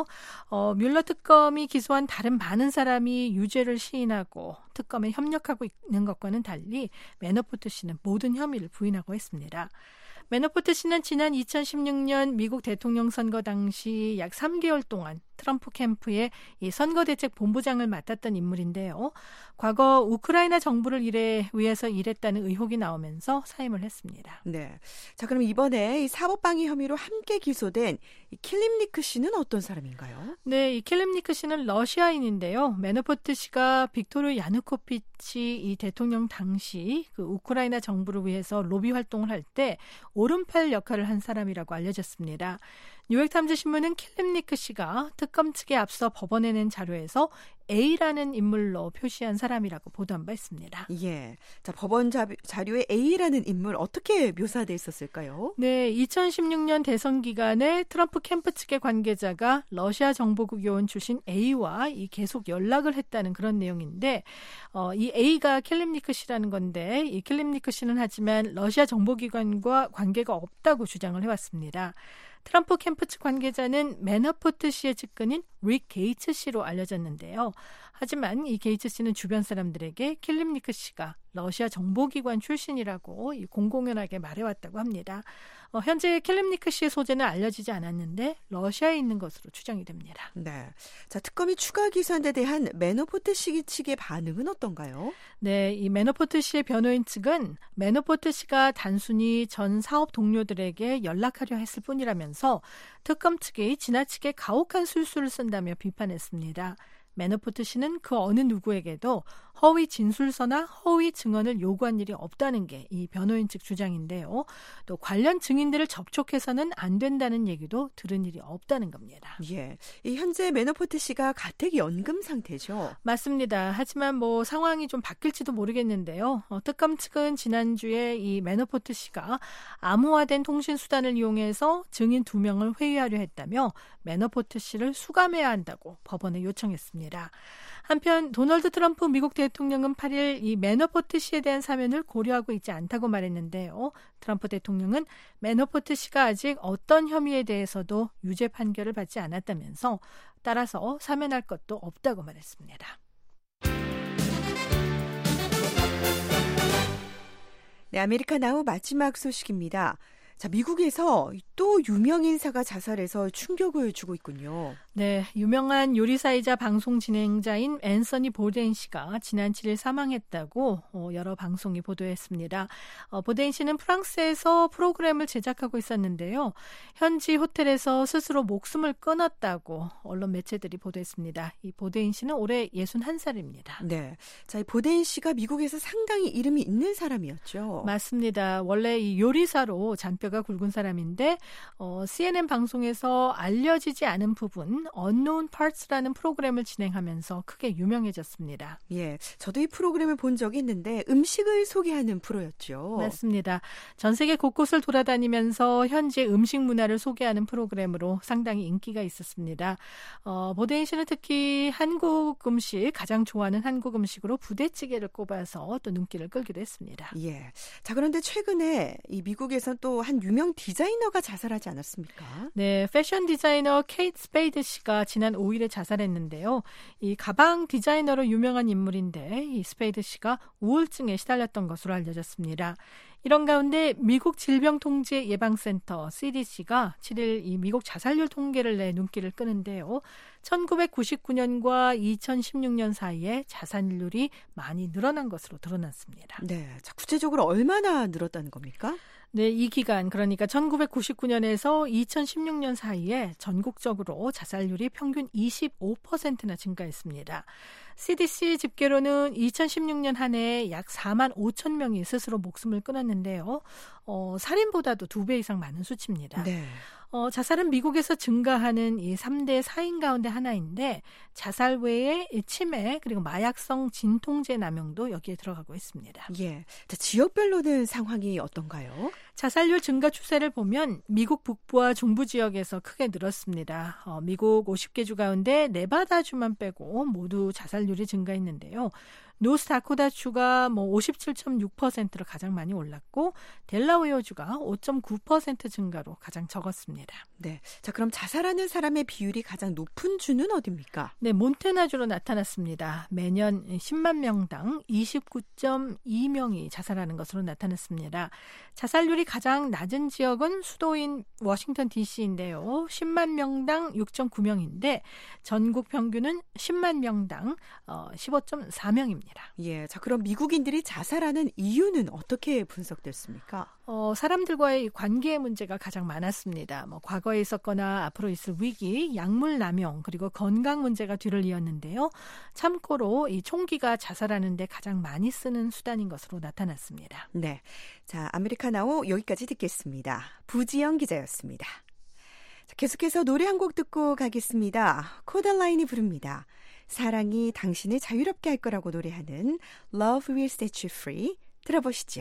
뮬러 특검이 기소한 다른 많은 사람이 유죄를 시인하고 특검에 협력하고 있는 것과는 달리 매너포트 씨는 모든 혐의를 부인하고 했습니다. 매너포트 씨는 지난 2016년 미국 대통령 선거 당시 약 3개월 동안 트럼프 캠프의 이 선거대책 본부장을 맡았던 인물인데요. 과거 우크라이나 정부를 위해서 일했다는 의혹이 나오면서 사임을 했습니다. 네. 자, 그럼 이번에 이 사법방해 혐의로 함께 기소된 이 킬림니크 씨는 어떤 사람인가요? 네, 이 킬림니크 씨는 러시아인인데요. 매너포트 씨가 빅토르 야누코비치 이 대통령 당시 그 우크라이나 정부를 위해서 로비 활동을 할 때 오른팔 역할을 한 사람이라고 알려졌습니다. 뉴욕타임즈 신문은 킬림니크 씨가 특검 측에 앞서 법원에 낸 자료에서 A라는 인물로 표시한 사람이라고 보도한 바 있습니다. 예. 자, 법원 자료에 A라는 인물 어떻게 묘사돼 있었을까요? 네, 2016년 대선 기간에 트럼프 캠프 측의 관계자가 러시아 정보국 요원 출신 A와 계속 연락을 했다는 그런 내용인데 이 A가 킬림니크 씨라는 건데 이 킬림니크 씨는 하지만 러시아 정보기관과 관계가 없다고 주장을 해왔습니다. 트럼프 캠프 측 관계자는 매너포트 씨의 측근인 릭 게이츠 씨로 알려졌는데요. 하지만 이 게이츠 씨는 주변 사람들에게 킬림니크 씨가 러시아 정보기관 출신이라고 공공연하게 말해왔다고 합니다. 현재 킬림니크 씨의 소재는 알려지지 않았는데 러시아에 있는 것으로 추정이 됩니다. 네, 자, 특검이 추가 기소한 데 대한 매너포트 씨 측의 반응은 어떤가요? 네, 이 매너포트 씨의 변호인 측은 매너포트 씨가 단순히 전 사업 동료들에게 연락하려 했을 뿐이라면서 특검 측이 지나치게 가혹한 술수를 쓴다며 비판했습니다. 매너포트 씨는 그 어느 누구에게도 허위 진술서나 허위 증언을 요구한 일이 없다는 게 이 변호인 측 주장인데요. 또 관련 증인들을 접촉해서는 안 된다는 얘기도 들은 일이 없다는 겁니다. 예, 이 현재 매너포트 씨가 가택연금 상태죠? 맞습니다. 하지만 뭐 상황이 좀 바뀔지도 모르겠는데요. 특검 측은 지난주에 이 매너포트 씨가 암호화된 통신 수단을 이용해서 증인 2명을 회유하려 했다며 매너포트 씨를 수감해야 한다고 법원에 요청했습니다. 한편 도널드 트럼프 미국 대통령은 8일 이 매너포트 씨에 대한 사면을 고려하고 있지 않다고 말했는데요. 트럼프 대통령은 매너포트 씨가 아직 어떤 혐의에 대해서도 유죄 판결을 받지 않았다면서 따라서 사면할 것도 없다고 말했습니다. 네, 아메리카나우 마지막 소식입니다. 자, 미국에서 또 유명 인사가 자살해서 충격을 주고 있군요. 네, 유명한 요리사이자 방송 진행자인 앤서니 보데인 씨가 지난 7일 사망했다고 여러 방송이 보도했습니다. 보데인 씨는 프랑스에서 프로그램을 제작하고 있었는데요. 현지 호텔에서 스스로 목숨을 끊었다고 언론 매체들이 보도했습니다. 이 보데인 씨는 올해 61살입니다. 네, 자, 이 보데인 씨가 미국에서 상당히 이름이 있는 사람이었죠. 맞습니다. 원래 이 요리사로 잔뼈가 굵은 사람인데 CNN 방송에서 알려지지 않은 부분 Unknown Parts라는 프로그램을 진행하면서 크게 유명해졌습니다. 예, 저도 이 프로그램을 본 적이 있는데 음식을 소개하는 프로였죠. 맞습니다. 전 세계 곳곳을 돌아다니면서 현지 음식 문화를 소개하는 프로그램으로 상당히 인기가 있었습니다. 보데인 씨는 특히 한국 음식, 가장 좋아하는 한국 음식으로 부대찌개를 꼽아서 또 눈길을 끌기도 했습니다. 예. 자, 그런데 최근에 이 미국에선 또 한 유명 디자이너가 자살하지 않았습니까? 네, 패션 디자이너 케이트 스페이드 씨가 지난 5일에 자살했는데요. 이 가방 디자이너로 유명한 인물인데 이 스페이드 씨가 우울증에 시달렸던 것으로 알려졌습니다. 이런 가운데 미국 질병통제예방센터 CDC가 7일 이 미국 자살률 통계를 내 눈길을 끄는데요. 1999년과 2016년 사이에 자살률이 많이 늘어난 것으로 드러났습니다. 네, 자, 구체적으로 얼마나 늘었다는 겁니까? 네, 이 기간 그러니까 1999년에서 2016년 사이에 전국적으로 자살률이 평균 25%나 증가했습니다. CDC 집계로는 2016년 한 해에 약 4만 5천 명이 스스로 목숨을 끊었는데요. 살인보다도 2배 이상 많은 수치입니다. 네. 자살은 미국에서 증가하는 이 3대 사인 가운데 하나인데 자살 외에 치매 그리고 마약성 진통제 남용도 여기에 들어가고 있습니다. 예, 자, 지역별로는 상황이 어떤가요? 자살률 증가 추세를 보면 미국 북부와 중부 지역에서 크게 늘었습니다. 미국 50개 주 가운데 네바다주만 빼고 모두 자살률이 증가했는데요. 노스다코타주가 57.6%로 가장 많이 올랐고 델라웨어주가 5.9% 증가로 가장 적었습니다. 네, 자, 그럼 자살하는 사람의 비율이 가장 높은 주는 어디입니까? 네, 몬태나주로 나타났습니다. 매년 10만 명당 29.2명이 자살하는 것으로 나타났습니다. 자살률이 가장 낮은 지역은 수도인 워싱턴 DC인데요. 10만 명당 6.9명인데 전국 평균은 10만 명당 15.4명입니다. 예, 자, 그럼 미국인들이 자살하는 이유는 어떻게 분석됐습니까? 사람들과의 관계의 문제가 가장 많았습니다. 과거에 있었거나 앞으로 있을 위기, 약물 남용, 그리고 건강 문제가 뒤를 이었는데요. 참고로 이 총기가 자살하는 데 가장 많이 쓰는 수단인 것으로 나타났습니다. 네, 자, 아메리카나오 여기까지 듣겠습니다. 부지영 기자였습니다. 자, 계속해서 노래 한 곡 듣고 가겠습니다. 코달라인이 부릅니다. 사랑이 당신을 자유롭게 할 거라고 노래하는 Love Will Set You Free 들어보시죠.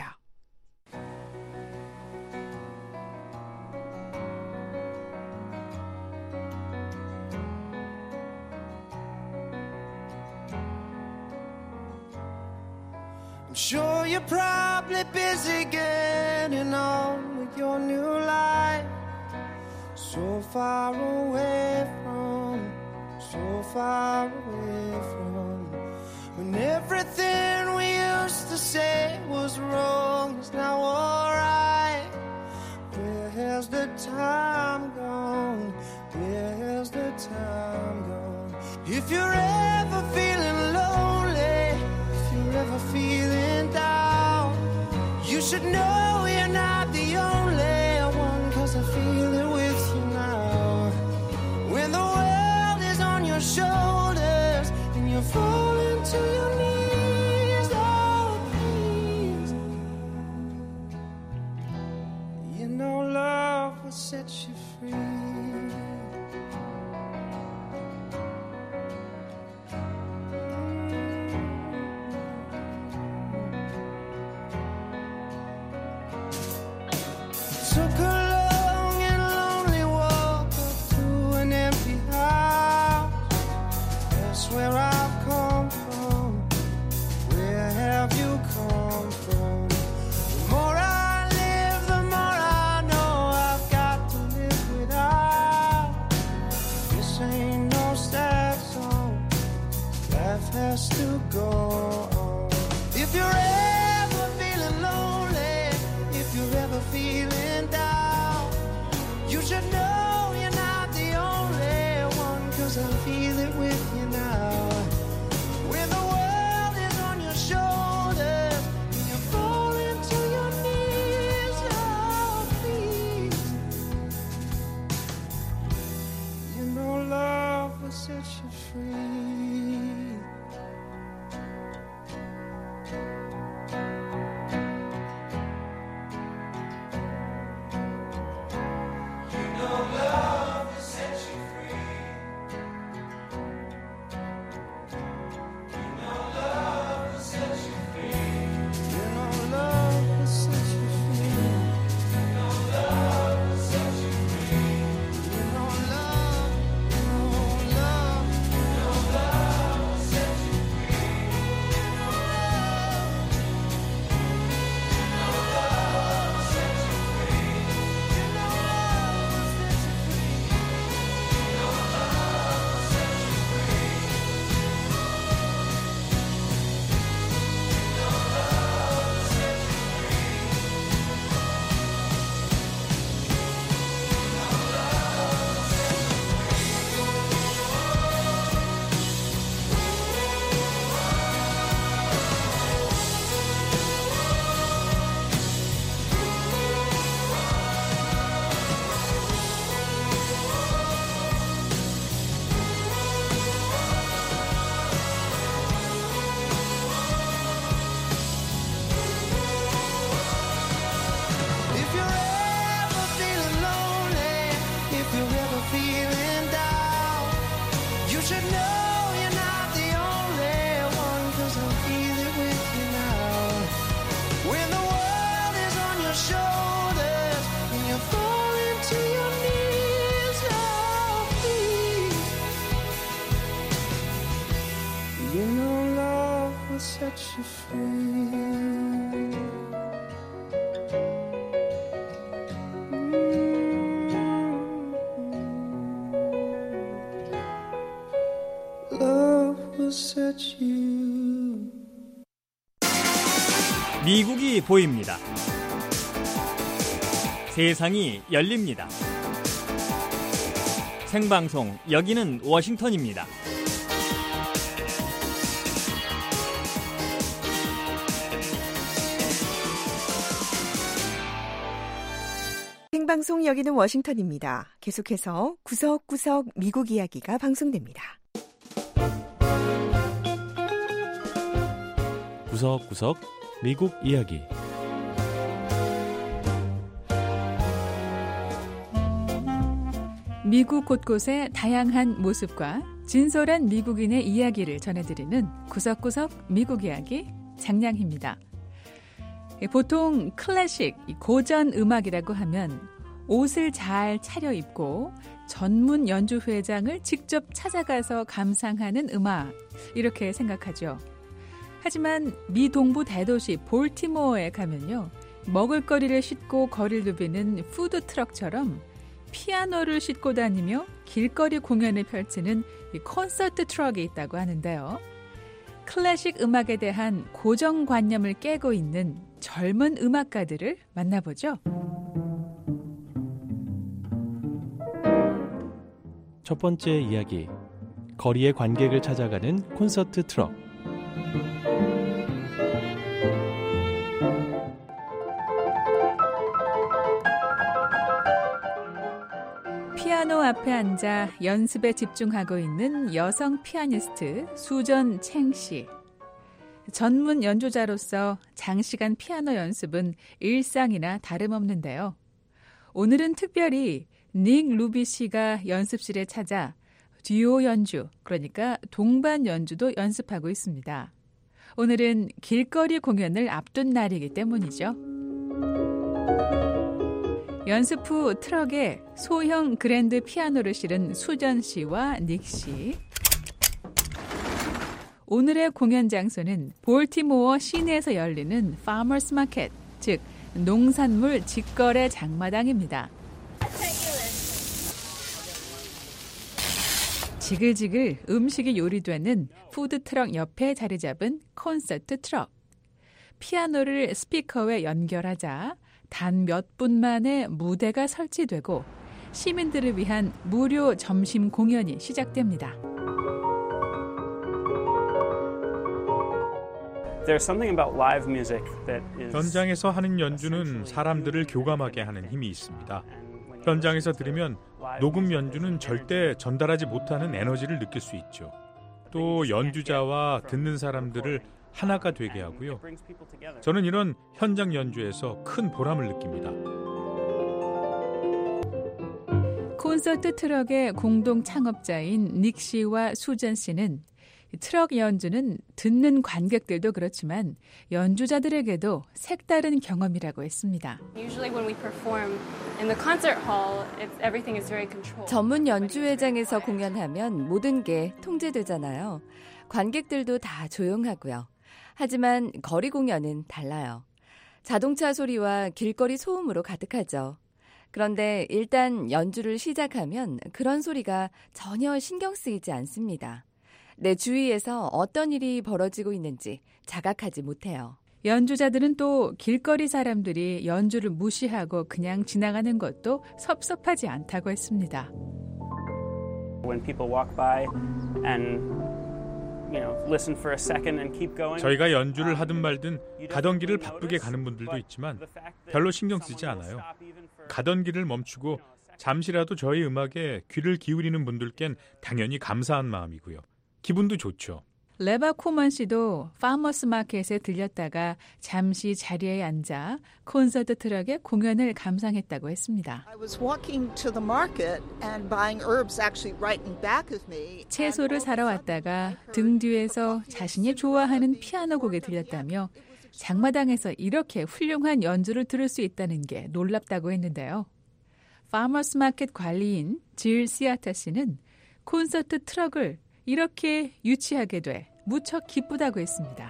I'm sure you're probably busy getting on with your new life. So far away from, so far away from when everything we used to say was wrong is now alright. Where has the time gone? Where has the time gone? If you're ever feeling lonely, if you're ever feeling down, you should know you're not the only one, 'cause I feel it with you now. When the world is on your shoulders and you're falling to your knees, oh please, you know love will set you free. Took a long and lonely walk up to an empty house. That's where I've come from. Where have you come from? The more I live, the more I know I've got to live without. This ain't no sad song. Life has to go on. If you're ever feeling lonely, if you're ever feeling down, you should know you're not the only one, 'cause you now. When the world is on your shoulders and you fall into your knees, oh please. You know love will set you free. Set you free. Love will set you. 미국이 보입니다. 세상이 열립니다. 생방송 여기는 워싱턴입니다. 생방송 여기는 워싱턴입니다. 계속해서 구석구석 미국 이야기가 방송됩니다. 구석구석 미국 이야기. 미국 곳곳의 다양한 모습과 진솔한 미국인의 이야기를 전해드리는 구석구석 미국 이야기 장량희입니다. 보통 클래식, 고전 음악이라고 하면 옷을 잘 차려입고 전문 연주회장을 직접 찾아가서 감상하는 음악, 이렇게 생각하죠. 하지만 미 동부 대도시 볼티모어에 가면요, 먹을거리를 싣고 거리를 누비는 푸드트럭처럼 피아노를 싣고 다니며 길거리 공연을 펼치는 콘서트 트럭이 있다고 하는데요. 클래식 음악에 대한 고정관념을 깨고 있는 젊은 음악가들을 만나보죠. 첫 번째 이야기, 거리의 관객을 찾아가는 콘서트 트럭. 피아노 앞에 앉아 연습에 집중하고 있는 여성 피아니스트 수전 챙 씨. 전문 연주자로서 장시간 피아노 연습은 일상이나 다름없는데요. 오늘은 특별히 닉 루비 씨가 연습실에 찾아 듀오 연주, 그러니까 동반 연주도 연습하고 있습니다. 오늘은 길거리 공연을 앞둔 날이기 때문이죠. 연습 후 트럭에 소형 그랜드 피아노를 실은 수전 씨와 닉 씨. 오늘의 공연 장소는 볼티모어 시내에서 열리는 파머스 마켓, 즉 농산물 직거래 장마당입니다. 지글지글 음식이 요리되는 푸드트럭 옆에 자리 잡은 콘서트 트럭. 피아노를 스피커에 연결하자 단 몇 분 만에 무대가 설치되고 시민들을 위한 무료 점심 공연이 시작됩니다. 현장에서 하는 연주는 사람들을 교감하게 하는 힘이 있습니다. 현장에서 들으면 녹음 연주는 절대 전달하지 못하는 에너지를 느낄 수 있죠. 또 연주자와 듣는 사람들을 하나가 되게 하고요. 저는 이런 현장 연주에서 큰 보람을 느낍니다. 콘서트 트럭의 공동 창업자인 닉 씨와 수전 씨는 트럭 연주는 듣는 관객들도 그렇지만 연주자들에게도 색다른 경험이라고 했습니다. 전문 연주회장에서 공연하면 모든 게 통제되잖아요. 관객들도 다 조용하고요. 하지만 거리 공연은 달라요. 자동차 소리와 길거리 소음으로 가득하죠. 그런데 일단 연주를 시작하면 그런 소리가 전혀 신경 쓰이지 않습니다. 내 주위에서 어떤 일이 벌어지고 있는지 자각하지 못해요. 연주자들은 또 길거리 사람들이 연주를 무시하고 그냥 지나가는 것도 섭섭하지 않다고 했습니다. 저희가 연주를 하든 말든 가던 길을 바쁘게 가는 분들도 있지만 별로 신경 쓰지 않아요. 가던 길을 멈추고 잠시라도 저희 음악에 귀를 기울이는 분들께는 당연히 감사한 마음이고요. 기분도 좋죠. 레바 코먼 씨도 파머스 마켓에 들렸다가 잠시 자리에 앉아 콘서트 트럭의 공연을 감상했다고 했습니다. 채소를 사러 왔다가 등 뒤에서 자신이 좋아하는 피아노 곡에 들렸다며 장마당에서 이렇게 훌륭한 연주를 들을 수 있다는 게 놀랍다고 했는데요. 파머스 마켓 관리인 질 시아타 씨는 콘서트 트럭을 이렇게 유치하게 돼 무척 기쁘다고 했습니다.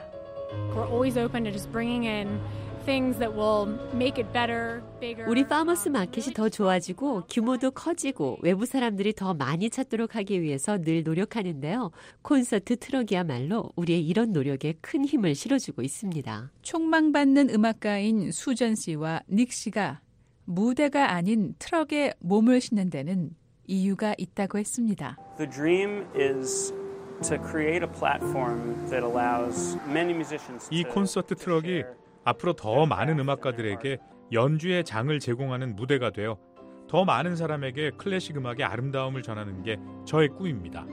우리 파머스 마켓이 더 좋아지고 규모도 커지고 외부 사람들이 더 많이 찾도록 하기 위해서 늘 노력하는데요. 콘서트 트럭이야말로 우리의 이런 노력에 큰 힘을 실어주고 있습니다. 촉망받는 음악가인 수전 씨와 닉 씨가 무대가 아닌 트럭에 몸을 싣는 데는 이유가 있다고 했습니다. The dream is to create a platform that allows many musicians 이 콘서트 트럭이 앞으로 더 많은 음악가들에게 연주의 장을 제공하는 무대가 되어 더 많은 사람에게 클래식 음악의 아름다움을 전하는 게 저의 꿈입니다.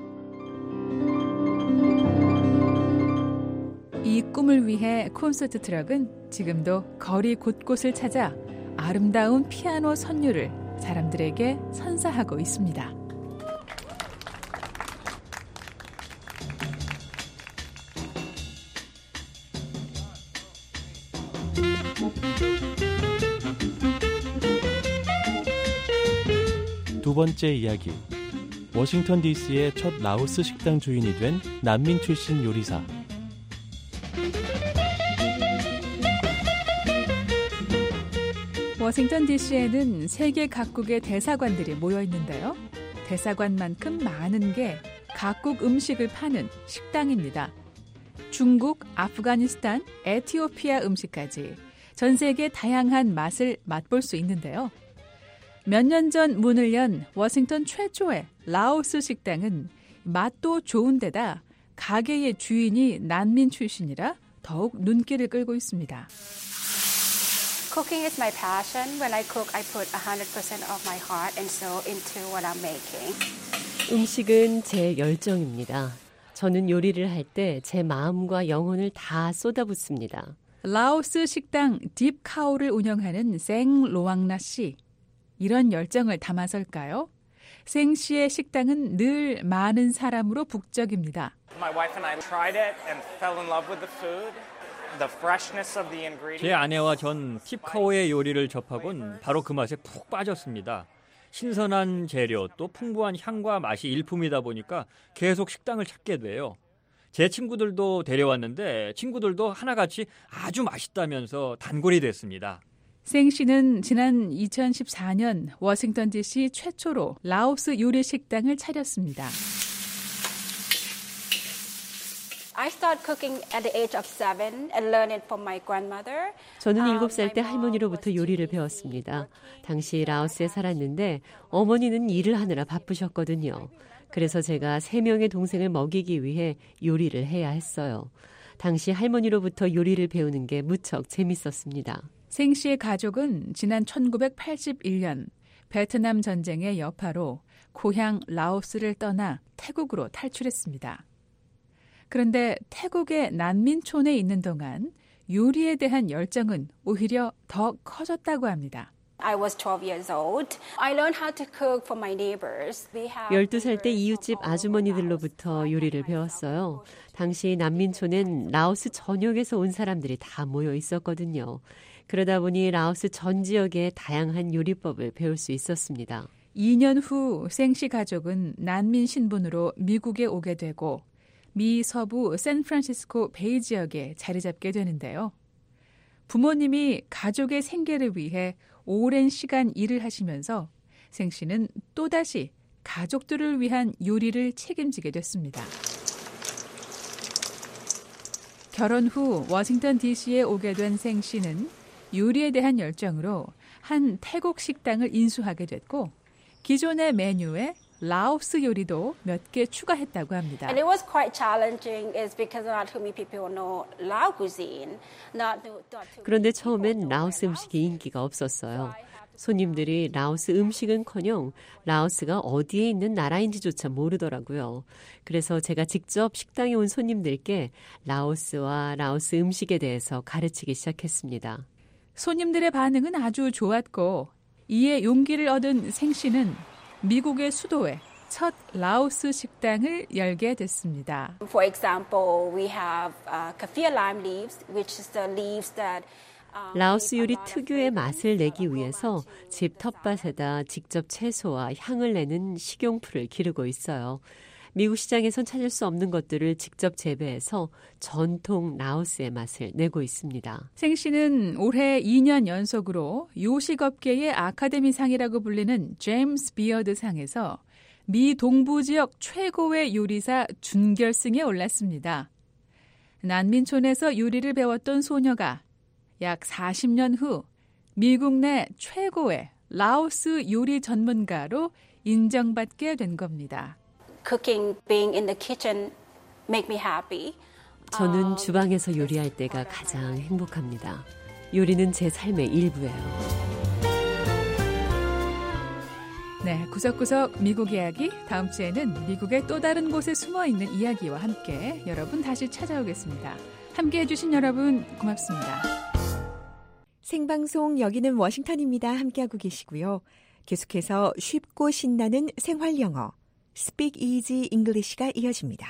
이 꿈을 위해 콘서트 트럭은 지금도 거리 곳곳을 찾아 아름다운 피아노 선율을 사람들에게 선사하고 있습니다. 두 번째 이야기. 워싱턴 DC의 첫 라오스 식당 주인이 된 난민 출신 요리사. 워싱턴 DC에는 세계 각국의 대사관들이 모여 있는데요. 대사관만큼 많은 게 각국 음식을 파는 식당입니다. 중국, 아프가니스탄, 에티오피아 음식까지 전 세계 다양한 맛을 맛볼 수 있는데요. 몇 년 전 문을 연 워싱턴 최초의 라오스 식당은 맛도 좋은 데다 가게의 주인이 난민 출신이라 더욱 눈길을 끌고 있습니다. Cooking is my passion. When I cook, I put 100% of my heart and soul into what I'm making. 음식은 제 열정입니다. 저는 요리를 할 때 제 마음과 영혼을 다 쏟아붓습니다. 라오스 식당 딥카오를 운영하는 생 로앙나 씨. 이런 열정을 담아설까요? 생 씨의 식당은 늘 많은 사람으로 북적입니다. My wife and I tried it and fell in love with the food. The freshness of the ingredients. 제 아내와 전 팁카오의 요리를 접하곤 바로 그 맛에 푹 빠졌습니다. 신선한 재료 또 풍부한 향과 맛이 일품이다 보니까 계속 식당을 찾게 돼요. 제 친구들도 데려왔는데 친구들도 하나같이 아주 맛있다면서 단골이 됐습니다. 생 씨는 지난 2014년 워싱턴 DC 최초로 라오스 요리 식당을 차렸습니다. I started cooking at the age of 7 and learned it from my grandmother. 저는 7살 때 할머니로부터 요리를 배웠습니다. 당시 라오스에 살았는데 어머니는 일을 하느라 바쁘셨거든요. 그래서 제가 3명의 동생을 먹이기 위해 요리를 해야 했어요. 당시 할머니로부터 요리를 배우는 게 무척 재밌었습니다. 생 씨의 가족은 지난 1981년 베트남 전쟁의 여파로 고향 라오스를 떠나 태국으로 탈출했습니다. 그런데 태국의 난민촌에 있는 동안 요리에 대한 열정은 오히려 더 커졌다고 합니다. I was 12 years old. I learned how to cook for my neighbors. 12살 때 이웃집 아주머니들로부터 요리를 배웠어요. 당시 난민촌엔 라오스 전역에서 온 사람들이 다 모여 있었거든요. 그러다 보니 라오스 전 지역의 다양한 요리법을 배울 수 있었습니다. 2년 후 생씨 가족은 난민 신분으로 미국에 오게 되고 미 서부 샌프란시스코 베이 지역에 자리 잡게 되는데요. 부모님이 가족의 생계를 위해 오랜 시간 일을 하시면서 생 씨는 또다시 가족들을 위한 요리를 책임지게 됐습니다. 결혼 후 워싱턴 DC에 오게 된 생 씨는 요리에 대한 열정으로 한 태국 식당을 인수하게 됐고 기존의 메뉴에 라오스 요리도 몇 개 추가했다고 합니다. And it was quite challenging is because not too many people know Lao cuisine. 그런데 처음엔 라오스 음식이 인기가 없었어요. 손님들이 라오스 음식은커녕 라오스가 어디에 있는 나라인지조차 모르더라고요. 그래서 제가 직접 식당에 온 손님들께 라오스와 라오스 음식에 대해서 가르치기 시작했습니다. 손님들의 반응은 아주 좋았고 이에 용기를 얻은 생 씨는 미국의 수도에 첫 라오스 식당을 열게 됐습니다. For example, we have kaffir lime leaves, which is the leaves that 라오스 요리 특유의 맛을 내기 위해서 집 텃밭에다 직접 채소와 향을 내는 식용풀을 기르고 있어요. 미국 시장에선 찾을 수 없는 것들을 직접 재배해서 전통 라오스의 맛을 내고 있습니다. 생 씨는 올해 2년 연속으로 요식업계의 아카데미상이라고 불리는 제임스 비어드 상에서 미 동부 지역 최고의 요리사 준결승에 올랐습니다. 난민촌에서 요리를 배웠던 소녀가 약 40년 후 미국 내 최고의 라오스 요리 전문가로 인정받게 된 겁니다. Cooking, being in the kitchen make me happy. 저는 주방에서 요리할 때가 가장 행복합니다. 요리는 제 삶의 일부예요. 네, 구석구석 미국 이야기. 다음 주에는 미국의 또 다른 곳에 숨어있는 이야기와 함께 여러분 다시 찾아오겠습니다. 함께해 주신 여러분 고맙습니다. 생방송 여기는 워싱턴입니다. 함께하고 계시고요. 계속해서 쉽고 신나는 생활 영어 Speak Easy English가 이어집니다.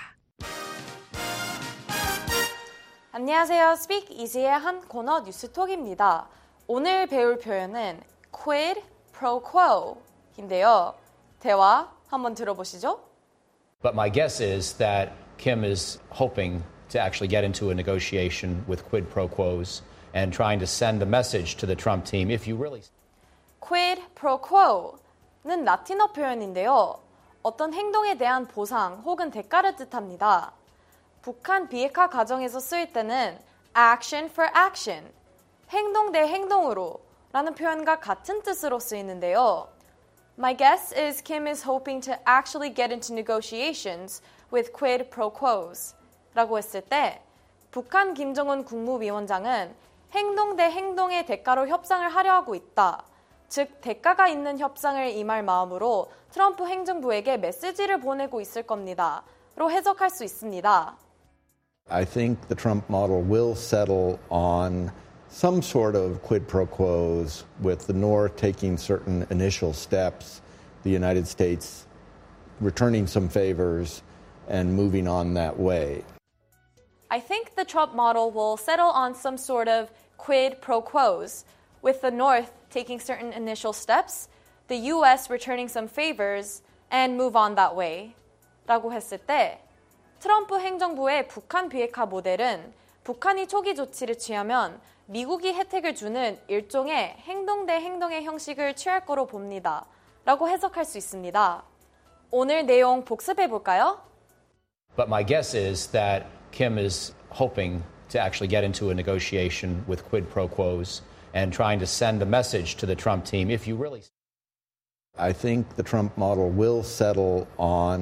안녕하세요. Speak Easy의 한 코너 뉴스톡입니다. 오늘 배울 표현은 quid pro quo인데요. 대화 한번 들어보시죠. But my guess is that Kim is hoping to actually get into a negotiation with quid pro quos and trying to send a message to the Trump team. If you really quid pro quo는 라틴어 표현인데요. 어떤 행동에 대한 보상 혹은 대가를 뜻합니다. 북한 비핵화 과정에서 쓰일 때는 action for action, 행동 대 행동으로 라는 표현과 같은 뜻으로 쓰이는데요. My guess is Kim is hoping to actually get into negotiations with quid pro quos 라고 했을 때 북한 김정은 국무위원장은 행동 대 행동의 대가로 협상을 하려 하고 있다. 즉 대가가 있는 협상을 임할 마음으로 트럼프 행정부에게 메시지를 보내고 있을 겁니다. 로 해석할 수 있습니다. I think the Trump model will settle on some sort of quid pro quos with the North taking certain initial steps, the United States returning some favors and moving on that way. I think the Trump model will settle on some sort of quid pro quos with the North taking certain initial steps, the U.S. returning some favors, and move on that way. 라고 했을 때 트럼프 행정부의 북한 비핵화 모델은 북한이 초기 조치를 취하면 미국이 혜택을 주는 일종의 행동 대 행동의 형식을 취할 거로 봅니다. 라고 해석할 수 있습니다. 오늘 내용 복습해 볼까요? But my guess is that Kim is hoping to actually get into a negotiation with quid pro quos and trying to send a message to the Trump team. If you really I think the Trump model will settle on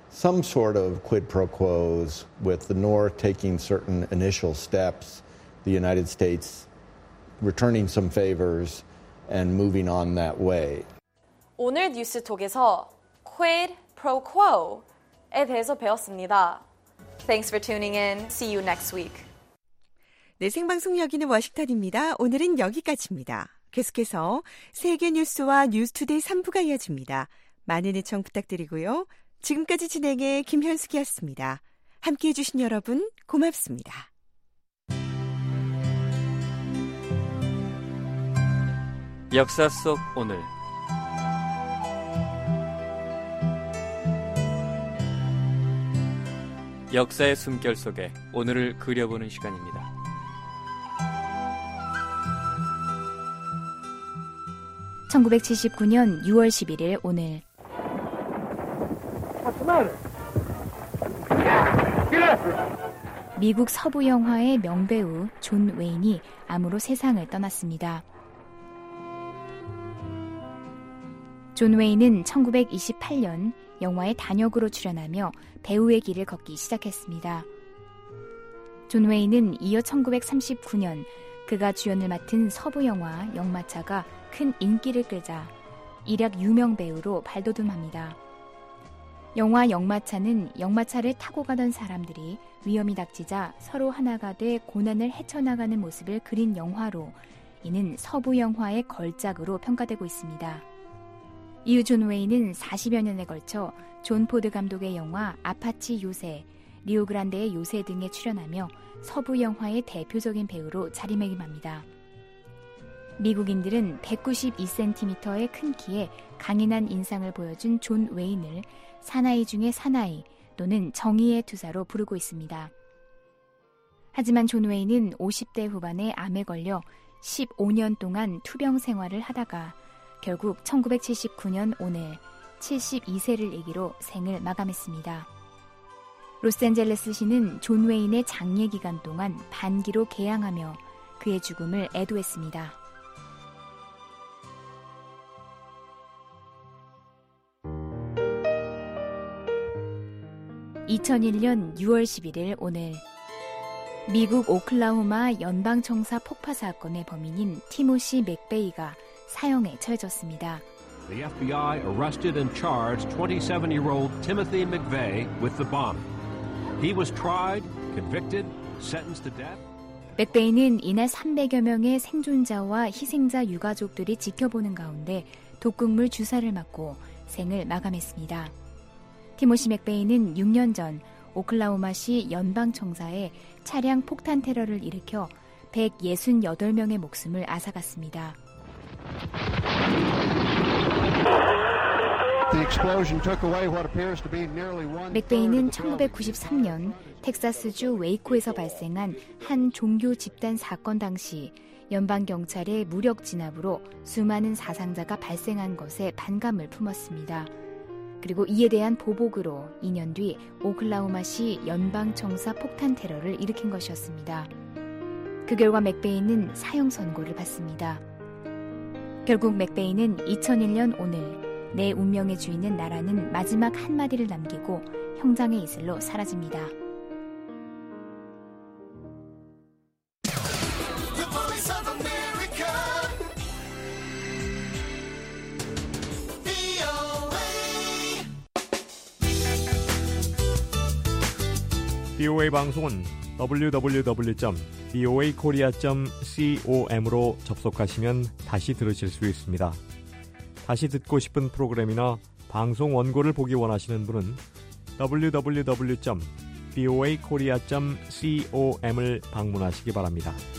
some sort of quid pro quos with the North taking certain initial steps, the United States returning some favors and moving on that way. 오늘 뉴스톡에서 quid pro quo에 대해서 배웠습니다. Thanks for tuning in. See you next week. 네, 생방송 여기는 워싱턴입니다. 오늘은 여기까지입니다. 계속해서 세계 뉴스와 뉴스투데이 3부가 이어집니다. 많은 애청 부탁드리고요. 지금까지 진행의 김현숙이었습니다. 함께해 주신 여러분 고맙습니다. 역사 속 오늘 역사의 숨결 속에 오늘을 그려보는 시간입니다. (1979년 6월 11일) 오늘 미국 서부 영화의 명배우 존 웨인이 암으로 세상을 떠났습니다. 존 웨인은 1928년 영화에 단역으로 출연하며 배우의 길을 걷기 시작했습니다. 존 웨인은 이어 1939년 그가 주연을 맡은 서부 영화 영마차가 큰 인기를 끌자 일약 유명 배우로 발돋움합니다. 영화 영마차는 영마차를 타고 가던 사람들이 위험이 닥치자 서로 하나가 돼 고난을 헤쳐나가는 모습을 그린 영화로 이는 서부 영화의 걸작으로 평가되고 있습니다. 이후 존 웨인은 40여 년에 걸쳐 존 포드 감독의 영화 아파치 요새, 리오그란데의 요새 등에 출연하며 서부 영화의 대표적인 배우로 자리매김합니다. 미국인들은 192cm의 큰 키에 강인한 인상을 보여준 존 웨인을 사나이 중의 사나이 또는 정의의 투사로 부르고 있습니다. 하지만 존 웨인은 50대 후반에 암에 걸려 15년 동안 투병 생활을 하다가 결국 1979년 오늘 72세를 일기로 생을 마감했습니다. 로스앤젤레스시는 존 웨인의 장례 기간 동안 반기로 개양하며 그의 죽음을 애도했습니다. (2001년 6월 11일) 오늘 미국 오클라호마 연방청사 폭파 사건의 범인인 티모시 맥베이가 사형에 처해졌습니다. The FBI arrested and charged 27-year-old Timothy McVeigh with the bombing. He was tried, convicted, sentenced to death. 맥베이는 이날 300여 명의 생존자와 희생자 유가족들이 지켜보는 가운데 독극물 주사를 맞고 생을 마감했습니다. 티모시 맥베이는 6년 전 오클라호마시 연방청사에 차량 폭탄 테러를 일으켜 168명의 목숨을 앗아갔습니다. 맥베이는 1993년 텍사스주 웨이코에서 발생한 한 종교 집단 사건 당시 연방경찰의 무력 진압으로 수많은 사상자가 발생한 것에 반감을 품었습니다. 그리고 이에 대한 보복으로 2년 뒤 오클라호마시 연방청사 폭탄 테러를 일으킨 것이었습니다. 그 결과 맥베이는 사형 선고를 받습니다. 결국 맥베이는 2001년 오늘 내 운명의 주인은 나라는 마지막 한마디를 남기고 형장의 이슬로 사라집니다. BOA 방송은 www.boakorea.com으로 접속하시면 다시 들으실 수 있습니다. 다시 듣고 싶은 프로그램이나 방송 원고를 보기 원하시는 분은 www.boakorea.com을 방문하시기 바랍니다.